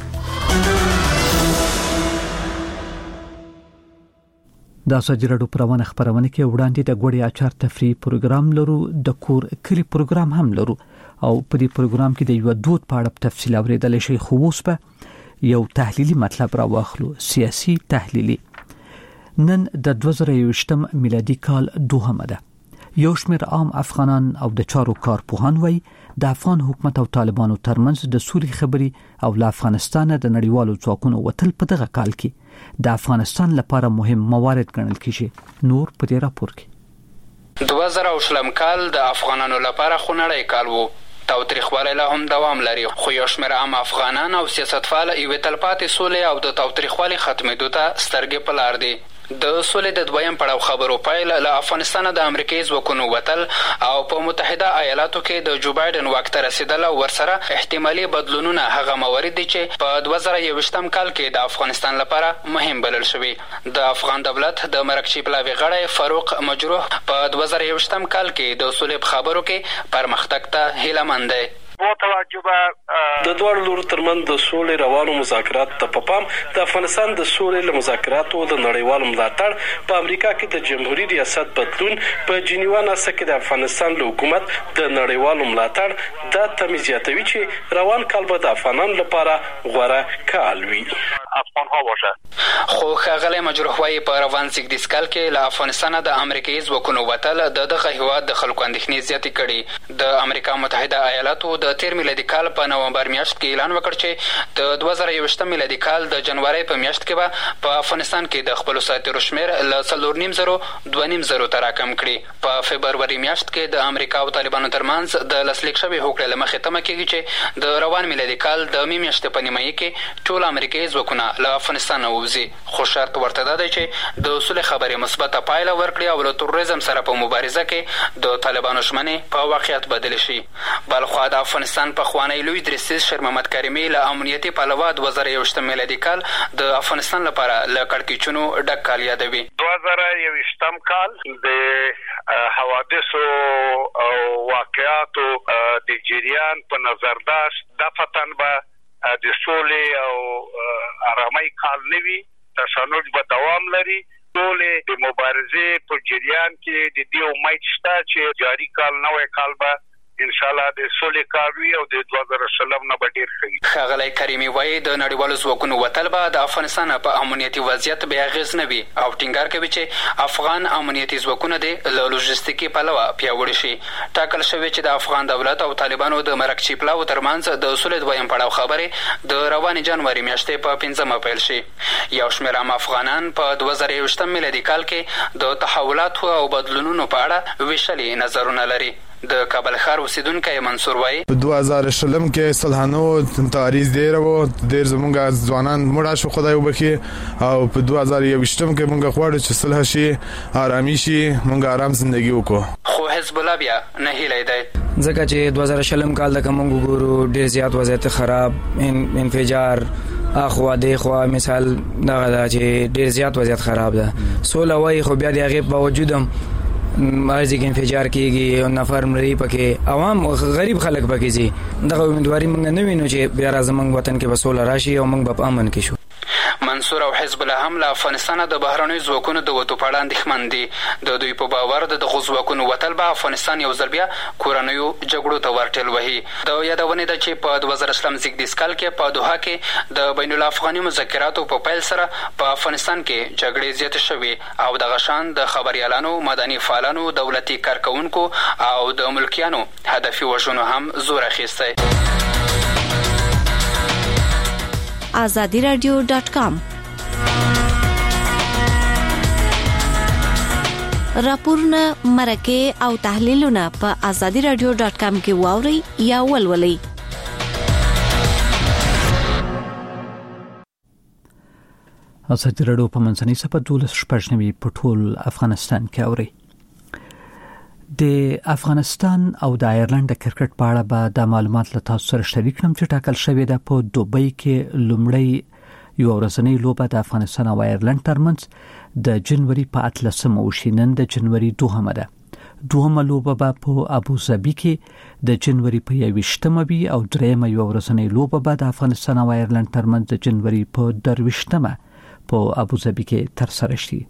د ازادي راډیو پروانه خبرونه کې وړاندې د ګوړې اچار تفریح پروګرام لرو، د کور کلی پروګرام هم لرو او په دې پروګرام کې د یو دود په اړه تفصیل اوریدل شي. خو اوس به یو تحلیلی مطلب را واخلو، سیاسي تحلیلی. نن د دوه زره یوویشتم میلادي کال دوهمه ده. یو شمېر عام افغانان او د چارو کارپوهان وایي د افغان حکومت او طالبانو ترمنځ د سولې خبرې او له افغانستانه د نړیوالو ځواکونو وتل په دغه کال کې د افغانستان لپاره مهم موارد ګڼل کیږي. نور په دې راپور کې دوه زره شلم کال د افغانانو لپاره خونړی کال وو. تاوتریخوالی لا هم دوام لري، خو یو شمېر عام افغانان او سیاستفال یوې تلپاتې سولې او د تاوتریخوالي ختمېدو ته سترګې په لار دي. د سولې د دویم پړاو خبرو پیل له افغانستانه د امریکایي ځواکونو وتل او په متحده ایالاتو کې د جو بایدن واک ته رسیدل او ورسره احتمالي بدلونونه هغه موارد دي چې په دوه زره یوویشتم کال کې د افغانستان لپاره مهم بلل شوي. د افغان دولت د مرکزي پلاوي غړی فاروق مجروح په دوه زره یوویشتم کال کې د سولې په خبرو کې پرمختګ ته هیلهمند دی. با توجه به د دواړو لورو ترمنځ د سولې روانو مذاکرات ته په پام د افغانستان د سولې له مذاکراتو د نړیوالو ملاتړ په امریکا کې د جمهوریت ریاست بدلون په جنیوا ناسه کې د افغانستان له حکومت د نړیوالو ملاتړ دا تمې زیاتوي چې روان کال به د افغانانو لپاره غوره کال وي. افغانها باشه. خو ښاغلی مجروح وایي په روان زیږدیز کال کې له افغانستانه د امریکایي ځواکونو وتل د دغه هېواد د خلکو اندېښنې زیاتې کړي. د امریکا متحده ایالاتو د تیر میلادي کال په نومبر میاشت کې اعلان وکړ چې د دوه زره یوویشتم میلادي کال د جنوري په میاشت کې به په افغانستان کې د خپلو سرتېرو شمېر له څلور نیم زرو دوه نیم زرو ته راکم کړي. په فبروري میاشت کې د امریکا او طالبانو ترمنځ د لاسلیک شوې هوکړې له مخې تمه کېږي چې د روان میلادي کال د مې میاشتې په نیمایي کې ټول امریکایي ځواکونه له افغانستانه ووځي. خو شرط ورته دا دی چې د سولې خبرې مثبته پایله ورکړي او له تروریزم سره په مبارزه کې د طالبانو ژمنې په واقعیت بدلې شي. بلخوا د افغانستان پخوانی لوی درستیز شیر محمد کریمي له امنیتي پلوه دوه زره یوویشتم میلادي کال د افغانستان لپاره له کړکېچونو ډک کال یادوي. دوه زره یوویشتم کال د حوادثو او واقعاتو د جریان په نظر داشت دفتن به د سولې او آرامۍ کال نه وي. تشنج به دوام لري. ټولې د مبارزې په جریان کې د دې امید شته چې جاري کال نوی کال به ان شاء الله د سولې کال وي او د دوه زره شلم نه به ډېر ښه وي. ښاغلی کریمي وایي د نړیوالو ځواکونو وتل به د افغانستان په امنیتي وضعیت بې اغېز نه وي او ټینګار کوي چې افغان امنیتي ځواکونه دې له لوژستیکي پلوه پیاوړي شي. ټاکل شوي چې د افغان دولت او طالبانو د مرکزي پلاوو ترمنځ د سولې دویم پړاو خبرې د روانې جنوري میاشتې په پنځمه پیل شي. یو شمېر عام افغانان په دوه زره یوویشتم میلادي کال کې د تحولاتو او بدلونونو په اړه ویشلي نظرونه لري. د کابل ښار اوسیدونکی منصور وایي په دوه زره شلم کې صلحانو تعریض ډیر وو ډیر زمونږ ځوانان مړه شو خدای وبخي او په دوه زره یوویشتم کې مونږ غواړو چې صلح شي آرامي شي مونږ آرام ژوندۍ وکړو خو حزب الله بیا نه هیله دی ځکه چې دوه زره شلم کال د کوم ګورو ډیر زیات وضعیت خراب انفجار اخوا دی خو مثال دغه دا چې ډیر زیات وضعیت خراب ده سوله وای خو بیا د هغه باوجود هم مازی کې انفجار کیږي او نفر مری پکې عوام غریب خلک پکې زی دغه امیدواري موږ نه وینو چې بیا راځم وطن کې وسوله راشي او موږ په امن کې شو منصور او حزب الله هم له افغانستان د بهرنیو ځواکونو د وټو په اړه اندېښمن دي د دوی په باور د دغو ځواکونو وتل به افغانستان یو ځل بیا کورنیو جګړو ته ورټېل وهي د یادونې ده چې په دوه زره شلم زیږدیز کال کې په دوحه کې د بین الافغاني مذاکراتو په پیل سره په افغانستان کې جګړې زیاتې شوې او دغه شان د خبریالانو مدني فعالانو دولتي کارکوونکو او د ملکیانو هدفي وژنو هم زور اخیستی. آزادی رادیو ډاټ کام راپورونه مرکه او تحلیلونه په آزادی رادیو ډاټ کام کې واورئ یا ولولئ. آزادی رادیو په منځنۍ صفحه دولس شپږ نوي په ټول افغانستان کې اوري. د افغانستان او د آیرلند د کرکټ په اړه به د معلومات له تاسو سره شریک کړم چې ټاکل شوې ده په دوبۍ کې لومړی یو ورځنۍ لوبه د افغانستان او آیرلند ترمنځ د جنوري په اتلسمه وشي. نن د جنوري دوهمه ده. دوهمه لوبه به په ابوظبي کې د جنوري په یوویشتمه وي او درېیمه یو ورځنۍ لوبه به د افغانستان او آیرلند ترمنځ د جنوري په درویشتمه په ابوظبي کې ترسره شي.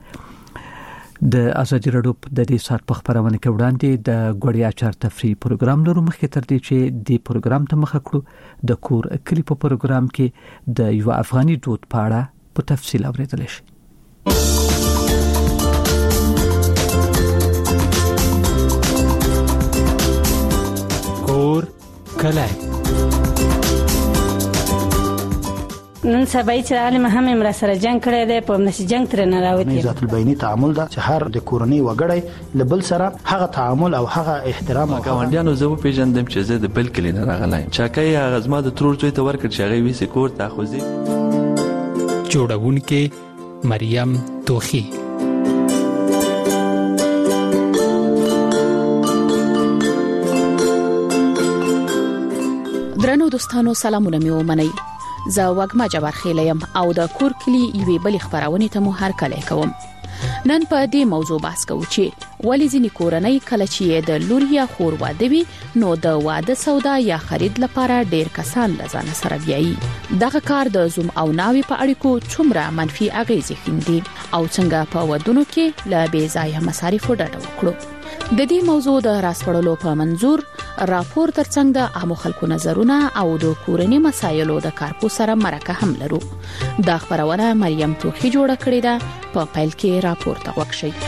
د آزادی رادیو د دې سات په خبرونه کې وړاندې د غوړیا چار تفریح پروګرام لرو مخکې تر دې چې د پروګرام ته مخه کړو د کور کلی په پروګرام کې د یو افغاني دود په اړه په تفصیل اوریدل شي. کور کلی نن سبا چې عالم هم امر سره جنگ کړی دی په نشي جنگ تر نه راوتی ذات البینی تعامل دا چې هر د کورنۍ وګړي لبل سره هغه تعامل او هغه احترام او ګاونډیانو زه په پیژندم چې زه د بل کلی نه راغلایم چاکای هغه زما د ترور زوی ته ورکړ چې هغه ویسه کور ته خوځي. جوړونکې مریم توخی. درنو دوستانو سلامونه مې ومنئ. زه وګما جبار خیلیم او د کور کلی یوې بل خبرونه ته مو هر کله کوم. نن په دې موضوع بحث کوو چې ولې ځینې کورنۍ کله چې د لور یا خور واده وي نو د واده سودا یا خرید لپاره ډیر کسان لزان سره بیایي. دغه کار د زوم او ناوي په اړیکو څومره منفي اغیزې ښندي او څنګه په ودونو کې لا بې ځایه مصارف ډډه وکړو. د دې موضوع د راسپړلو په منظور راپور ترڅنګ د عامو خلکو نظرونه او د کورنۍ مسایلو د کارپو سره مرکه هم لرو. دا خبرونه مریم توخی جوړه کړې ده. په پیل کې راپور ته وښیي.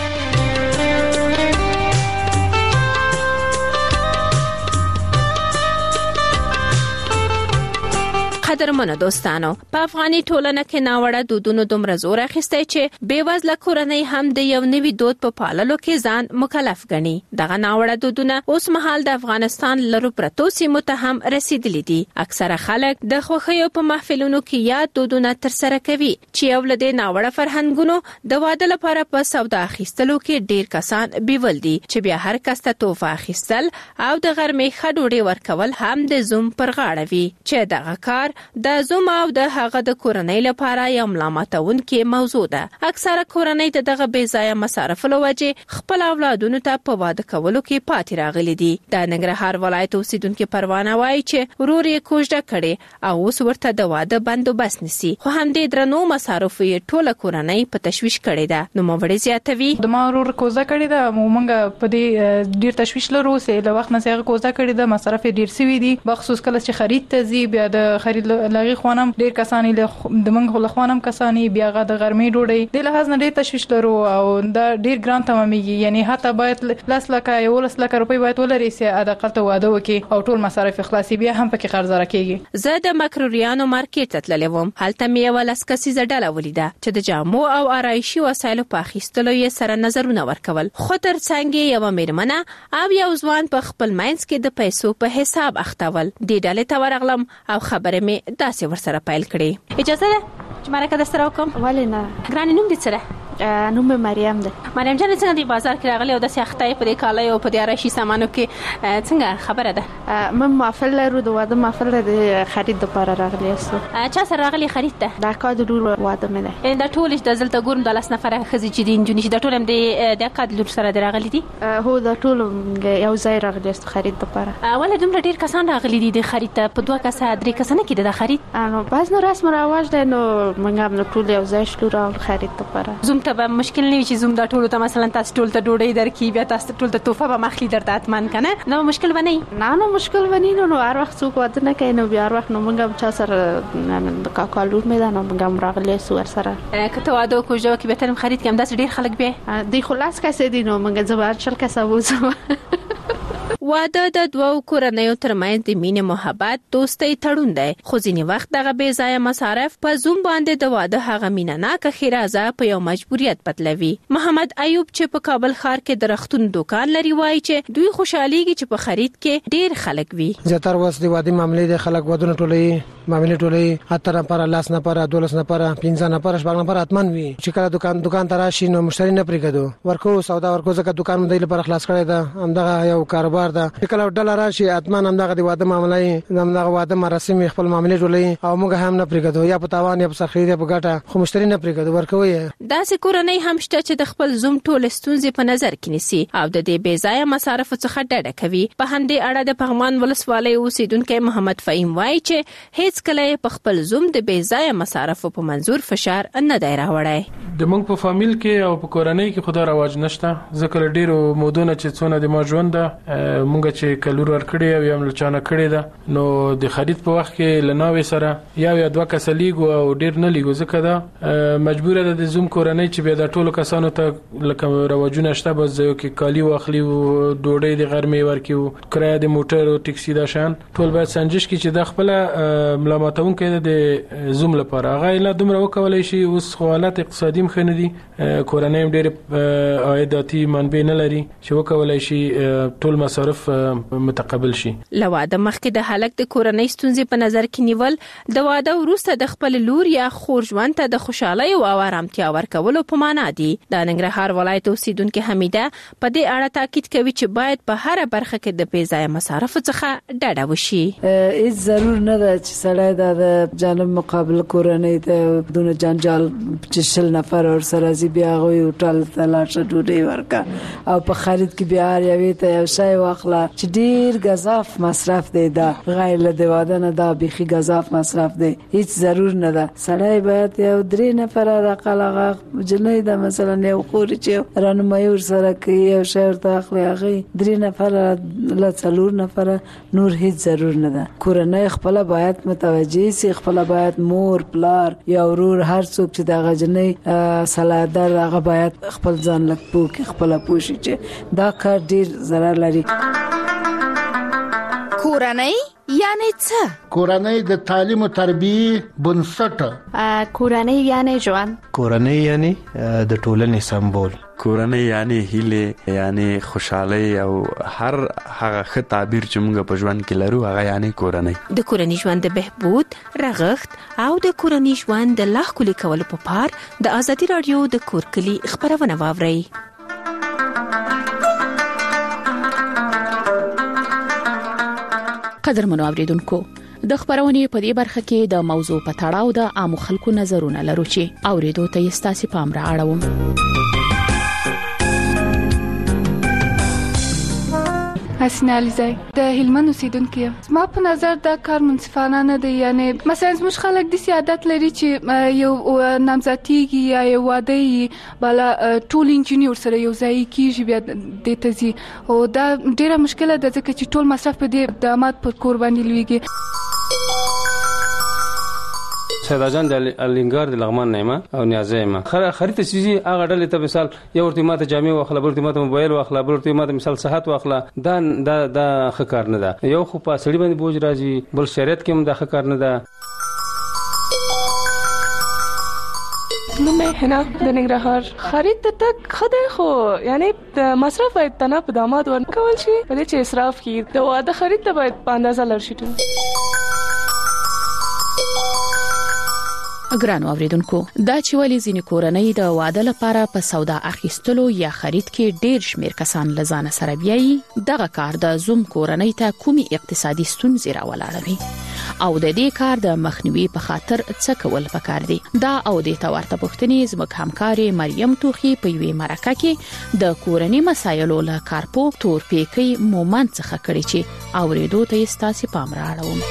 قدرمنو دوستانو په افغاني ټولنه کې ناوړه دودونو دومره زور اخیستی چې بیوزله کورنۍ هم د یو نوي دود په پاللو کې ځان مکلف ګڼي. دغه ناوړه دودونه اوس مهال د افغانستان لرو پرتو سیمو ته هم رسیدلي دي. اکثره خلک د خوښیو په محفلونو کې یاد دودونه ترسره کوي چې یو له دې ناوړه فرهنګونو د واده لپاره په سودا اخیستلو کې ډیر کسان بیول دي چې بیا هر کس ته توفه اخیستل او د غرمې ښه ډوډۍ ورکول هم د زوم پر غاړه وي چې دغه کار د زوم او د هغه د کورنۍ لپاره یو ملامتونکې موضوع ده. اکثره کورنۍ د دغه بې ځایه مصارفو له وجې خپل اولادونو ته په واده کولو کې پاتې راغلي دي. د ننګرهار ولایت اوسیدونکې پروانه وایي چې ورور یې کوژده کړې او اوس ورته د واده بندوبست نیسي خو همدې درنو مصارفو یې ټوله کورنۍ په تشویش کړې ده. نوموړې زیاتوي د ما ورور کوژده کړې ده موږ په دې ډیر تشویش لرو چې له وخت نه څخه کوژده کړې ده مصارف ډیر سوي دي بخصوص کله چې خرید ته زی بیا د خرید لغي خوانم ډیر کسانی له د منغ له خوانم کسانی بیا غا د غرمې ډوډۍ د لحاظ نه ډیر تشویش لرو او دا ډیر ګران تمامېږي یعنی حتی باید لاس لکه یو لاس لکه روپۍ باید ولري چې ادا قلته واده وکي او ټول مصارف خلاصي بیا هم پکې قرض راکېږي. زه د مکروریانو مارکیټ ته تللی وم. هلته مې یو لاس کسیزه ډله ولیده چې د جامو او آرایشي وسایلو په اخیستلو یې سره نظرونه ورکول. خو تر څنګ یو میرمنه او یو ځوان په خپل مینځ کې د پیسو په حساب اختول. دې ډلې ته ورغلم او خبره مې داسې ورسره پیل کړې. اجازه ده چې مرکه د سره وکم؟ ولې نه؟ ګرانې نوم دې څه ده؟ نوم مریم ده. مریم جان څنګه د بازار کې راغلی او د سختای په دې کاله او په دې آرایشي سامانو کې څنګه خبره ده؟ من محفل لرو د واده محفل د خرید لپاره راغلی اسو. چا سره راغلی خرید ته؟ دا کاد لور واده مې ده. دا ټول د زلته ګورم د لاس نفره خزي چې دین جونی د ټول هم د د کاد لور سره راغلی دي؟ هو د ټول یو ځای راغلی است خرید لپاره. ول دومره ډیر کسان راغلی دي د خرید ته په دوه کسه درې کسانه کې د خرید؟ نو باز نو رسم رواج ده نو موږ هم ټول یو ځای شلو را خرید لپاره. زوم ته مشکل نه چې زوم دا ټول ته مثلا تاسو ټول ته ډوډۍ درکې بیا تاسو ټول ته توفه به مخلي درته اتمن کنه نو مشکل ونی نه نو مشکل ونی نو هر وخت څوک واده نه کوي نو بیا هر وخت نو موږ هم چا سره د کاکالور مې دا نو موږ هم راغلی سو ور سره کته واده کو جو کې به تل خرید کوم داس ډیر خلک به دی خلاص کسه دي نو موږ زبر چل کسه وځو. واده د دوو کورنیو ترمنځ د مینې محبت دوستۍ تړون دی خو ځینې وخت دغه بې ځایه مصارف په زوم باندې د واده هغه مینه ناکه خیرازه په یو مجبوریت بدلوي. محمد ایوب چې په کابل ښار کې د رختون دکان لري وایي چې دوی خوشحاليږي چې په خرید کې ډیر خلک وي. زیاتره وس د واده معاملې د خلک ودونه ټولې معاملې ټولې اتر پر لاس نه پر دولس نه پر پنځه نه پر شپږ نه پر اتمن وي چې کله دکان دکان تراشي نو مشتری نه پریږدو ورکو سودا ورکو ځکه دکان مې د لپاره خلاص کړی دا همدغه یو کاروبار دا کله ډالر راشي اتمن همدغه د واده معاملې همدغه واده مراسم خپل معاملې ټولې او موږ هم نه پریږدو یا په تاوان یا په سخیر یا په ګټه خو مشتری نه پریږدو ورکوي. دا سې کورنۍ هم شته چې د خپل زوم ټول ستونزې په نظر کې نیسي او د دې بې ځایه مصارف څخه ډډه کوي. په همدې اړه د پغمان ولسوالۍ اوسیدونکو محمد فهیم وایي چې هیڅ کله په خپل زوم د بې ځایه مصارف په منظور فشار نه دی راوړی. د موږ په فامیل کې او په کورنۍ کې خدای رواج نشته ځکه ډیرو مودونه چې څونه د ما ژوند مونږ چې کلور ورکړي او یم لچانه کړي ده نو د خرید په وخت کې لناوي سره یا یا دوه کسلیګو او ډیر نه لیګو ځکه دا مجبوره ده د زوم کورنۍ چې به د ټولو کسانو ته لکه رواجونه شته بس ځکه کې کالی واخلي او ډوډۍ د غرمې ورکیو کرایه د موټر او ټکسي دا شان ټول باید سنجش کې چې د خپل ملامتون کې د زوم لپاره هغه لا دومره وکولای شي اوس حالت اقتصادي مخنه دي کورنۍ ډیر عایداتي منبع نه لري چې وکولای شي ټول مصارف متقبل شي. لواده مخکې د هلک د کورنۍ ستونزې په نظر کې نیول د واده وروسته د خپل لور یا خور ژوند ته د خوشحالۍ او آرامتیا ورکولو په معنا دي. د ننګرهار ولایت اوسیدونکو حمیده په دې اړه تاکید کوي چې باید په هر برخه کې د بې ځایه مصارف څخه ډډه وشي. هیڅ ضرور نه ده چې سړی د جانب مقابل کورنۍ ته دونه جنجال چې شل نفر ور سره زی بیا غوي ټول تلاش ډوډۍ ورکا او په خرید کې بیا یوې ته یو شی واخلا چې ډیر غزاف مصرف دی دا غیر له د واده نه دا بيخي غزاف مصرف دی هیڅ ضرور نه ده. سړی باید یو درې نفر راقلغه جنې دا مثلا یو خوري چې رانمایي ور سره کوي یو شهر ته اخلي هغه درې نفر له څلور نفر نور هیڅ ضرور نه ده. کورنۍ خپل باید متوجي سي خپل باید مور پلار یا ورور هر څوک چې دا غجنې سلادر هغه باید خپل ځان لک پوک خپل پوښي چې دا کار ډیر ضرر لري. کورنۍ یعنی څه؟ کورنۍ د تعلیم او تربیه بنسټ. کورنۍ یعنی ژوند. کورنۍ یعنی د ټولنې سمبول. کورنۍ یعنی هیله یعنی خوشحالي او هر هغه ښه تعبیر چې موږ په ژوند کې لرو هغه یعنی کورنۍ. د کورنۍ ژوند د بهبود رغښت او د کورنۍ ژوند د لا ښکلي کولو په پار د ازادي رادیو د کور کلی خبرونه واورئ. قدرمنو اوریدونکو د خبرونې په دې برخه کې د موضوع په تړاو د عام خلکو نظرونه لرو چې اوریدو ته یې ستاسو پام را اړوم. حسین علیزی د هلمند اوسیدونکو یم. ما په نظر دا کار منصفانه نه دی. یعنی مثلا زموږ خلک د سیادت لري چې یو نامزدګي یا یو واده بالا ټول انجینیر سره یو ځای کیږي بیا د تزي او دا ډیره مشکله ده ځکه چې ټول مصرف په دې دامات پر قرباني لويږي. سیداجان د الینګار د لغمان نیمه او نیازه ما خرید چیزی هغه ډلې ته مثال یو ورته ماته جامع واخله بل ورته ماته موبایل واخله بل ورته ماته مثال صحت واخله دا دا دا خکار نه ده یو خو په سړي باندې بوج راځي بل شریعت کې هم دا خکار نه ده. نو مې هنا د ننګرهار خرید ته تک خدای خو یعنی د مصرف باید تنه په داماد ورکول شي په دې چې اسراف کی د واده خرید ته باید په اندازه لړ شي. ګرانو اوریدونکو دا چې ولې ځینې کورنۍ د واده لپاره په سودا اخیستلو یا خرید کې ډېر شمیر کسان لزان سره بیایي دغه کار د زوم کورنۍ ته کومي اقتصادي ستونزې راولاړوي او د دې کار د مخنیوي په خاطر څه کول پکار دي. دا او د تورته پښتنې زموږ همکاري مریم توخي په یوې مرکه کې د کورنۍ مسایلو له کارپو تور پیکي مومن څخه کړي چې اوریدو ته ستاسو پام راوړم.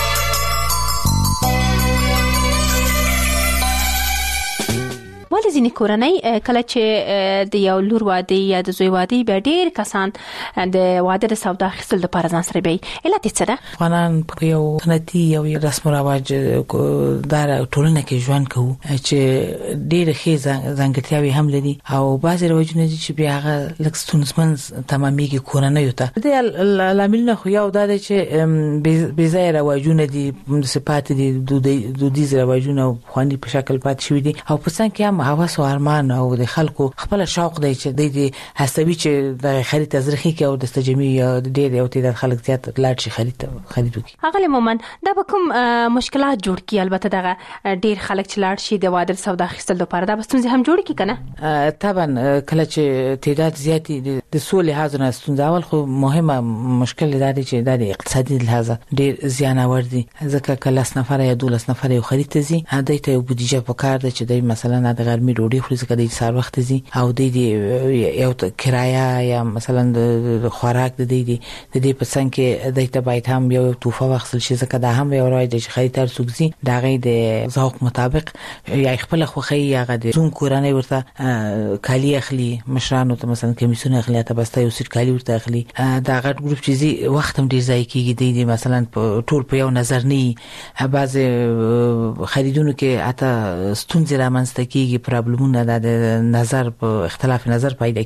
ولې ځینې کورنۍ کله چې د یو لور واده یا د زوی واده به ډېر کسان د واده د سودا اخیستل لپاره ځان سره بیایي علت یې څه ده؟ افغانان په یو سنتي یو رسم او رواج دار ټولنه کې ژوند کوو چې ډېر ښې ځانګړتیاوې هم لري او بعضې رواجونه دي چې بیا هغه لږ ستونزمن تمامېږي کورنیو ته. د لاملونه خو یو دا دی چې بې ځایه رواجونه دي صفات دي دودیز رواجونه پخواني په شکل پاتې شوي دي او په څنګ کې هم هوس او ارمان او د خلکو خپل شوق دی چې د دې هڅوي چې د خرید تزریخي کې او د استجمي ډېر یو تعداد خلک زیات لاړ شي خرید خرید وکړي. هغه مومن دا به کوم مشکلات جوړ کړي؟ البته دغه ډېر خلک چې لاړ شي د واده سودا اخیستل لپاره دا به ستونزې هم جوړ کړي کنه؟ طبعا کله چې تعداد زیات د سولې لحاظ ستونزه اول خو مهمه مشکل دی چې د اقتصادي لحاظ ډېر زیان اور دي ځکه کله س نفر یا دولس نفر یو خرید ته ځي هدا ته یو بودیجه پکار دی چې د مثلا د غرمې ډوډۍ خوري ځکه د سهار وخت ځي او د دې یو کرایه یا مثلا د خوراک د دې د دې په څنګ کې د ته باید هم یو توفه واخلي شي ځکه دا هم یو راځي چې خریدار سوګزي دا غي د ذوق مطابق یا خپل خوخي یا غد زوم کورانه ورته کالی اخلي مشرانو ته مثلا کمیسونه اخلي ته بس یو سر کالی ورته اخلي دا غټ ګروپ چې وخت هم ډیر ځای کیږي د دې مثلا ټول په یو نظر نه بعض خریدونکو کې اته ستونزې رامنځته کیږي پرابلمونه د نظر په اختلاف نظر پیدا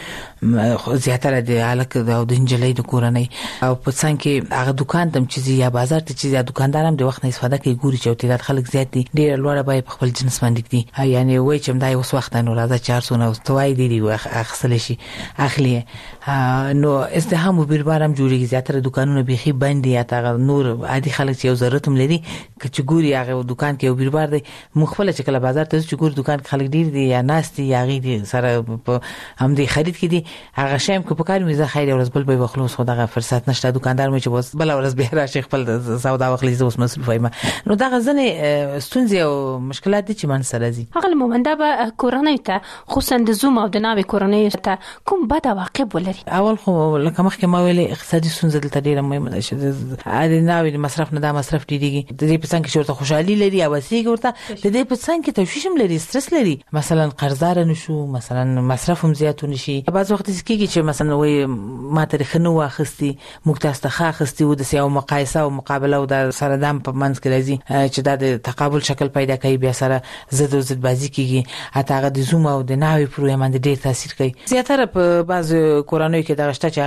کیږي زیاتره د الک او د انجلۍ د کورنۍ او په څنګه کې هغه دکان تم چې یا بازار ته چې دکاندار هم د وخت نه استفاده کوي ګوري چې تعداد خلک زیات دي ډیر لوړه به په خپل جنس باندې دي یعنی وای چې دا اوس وخت نه راځي چهارصد نه توای دي اخصل شي اخلي نو ازدحام او بیربار هم جوړیږي زیاتره دکانونه بيخي بند دي یا نور عادي خلک چې یو ضرورت هم لري چې ګوري هغه دکان کې یو بیربار دی مخفله چې کله بازار ته چې ګوري دکان خلک ډیر دي یا ناس دي یا غي دي سره هم دي خرید کې دي هغه شایم کو په کار مې زه خیر ورځ بل به خلاص خو دغه فرصت نشته دکاندار مې چې بس بل ورځ به راشي خپل سودا وخلی زوس مسؤل فایمه نو دا غزنه ستونزې او مشکلات دي چې من سره دي. هغه مومنده به کورنۍ ته خصوصا د زوم او د ناوې کورنۍ ته کوم بد عواقب ولري؟ اول خو لکه مخکې ما ویلې اقتصادي ستونزې دلته ډیره مهمه ده چې د ناوې مصرف نه دا مصرف ډیریږي د دې په څنګه چې ورته خوشحالي لري او وسیګ ورته د دې په څنګه کې تشویش هم لري سترس لري مثلا قرضدار نشو مثلا مصرف هم زیات نشي بعض وخت کېږي چې مثلا وای ما تاریخ نو واخستي مکتاس ته خاخستي و د سیاو مقایسه او مقابله او د سره دم په منځ کې راځي چې د تقابل شکل پیدا کوي بیا سره زد او زد بازی کېږي اته هغه د زوم او د ناوې پروګرام باندې ډېر تاثیر کوي زیاتره په بعض کورانو کې دا شته چې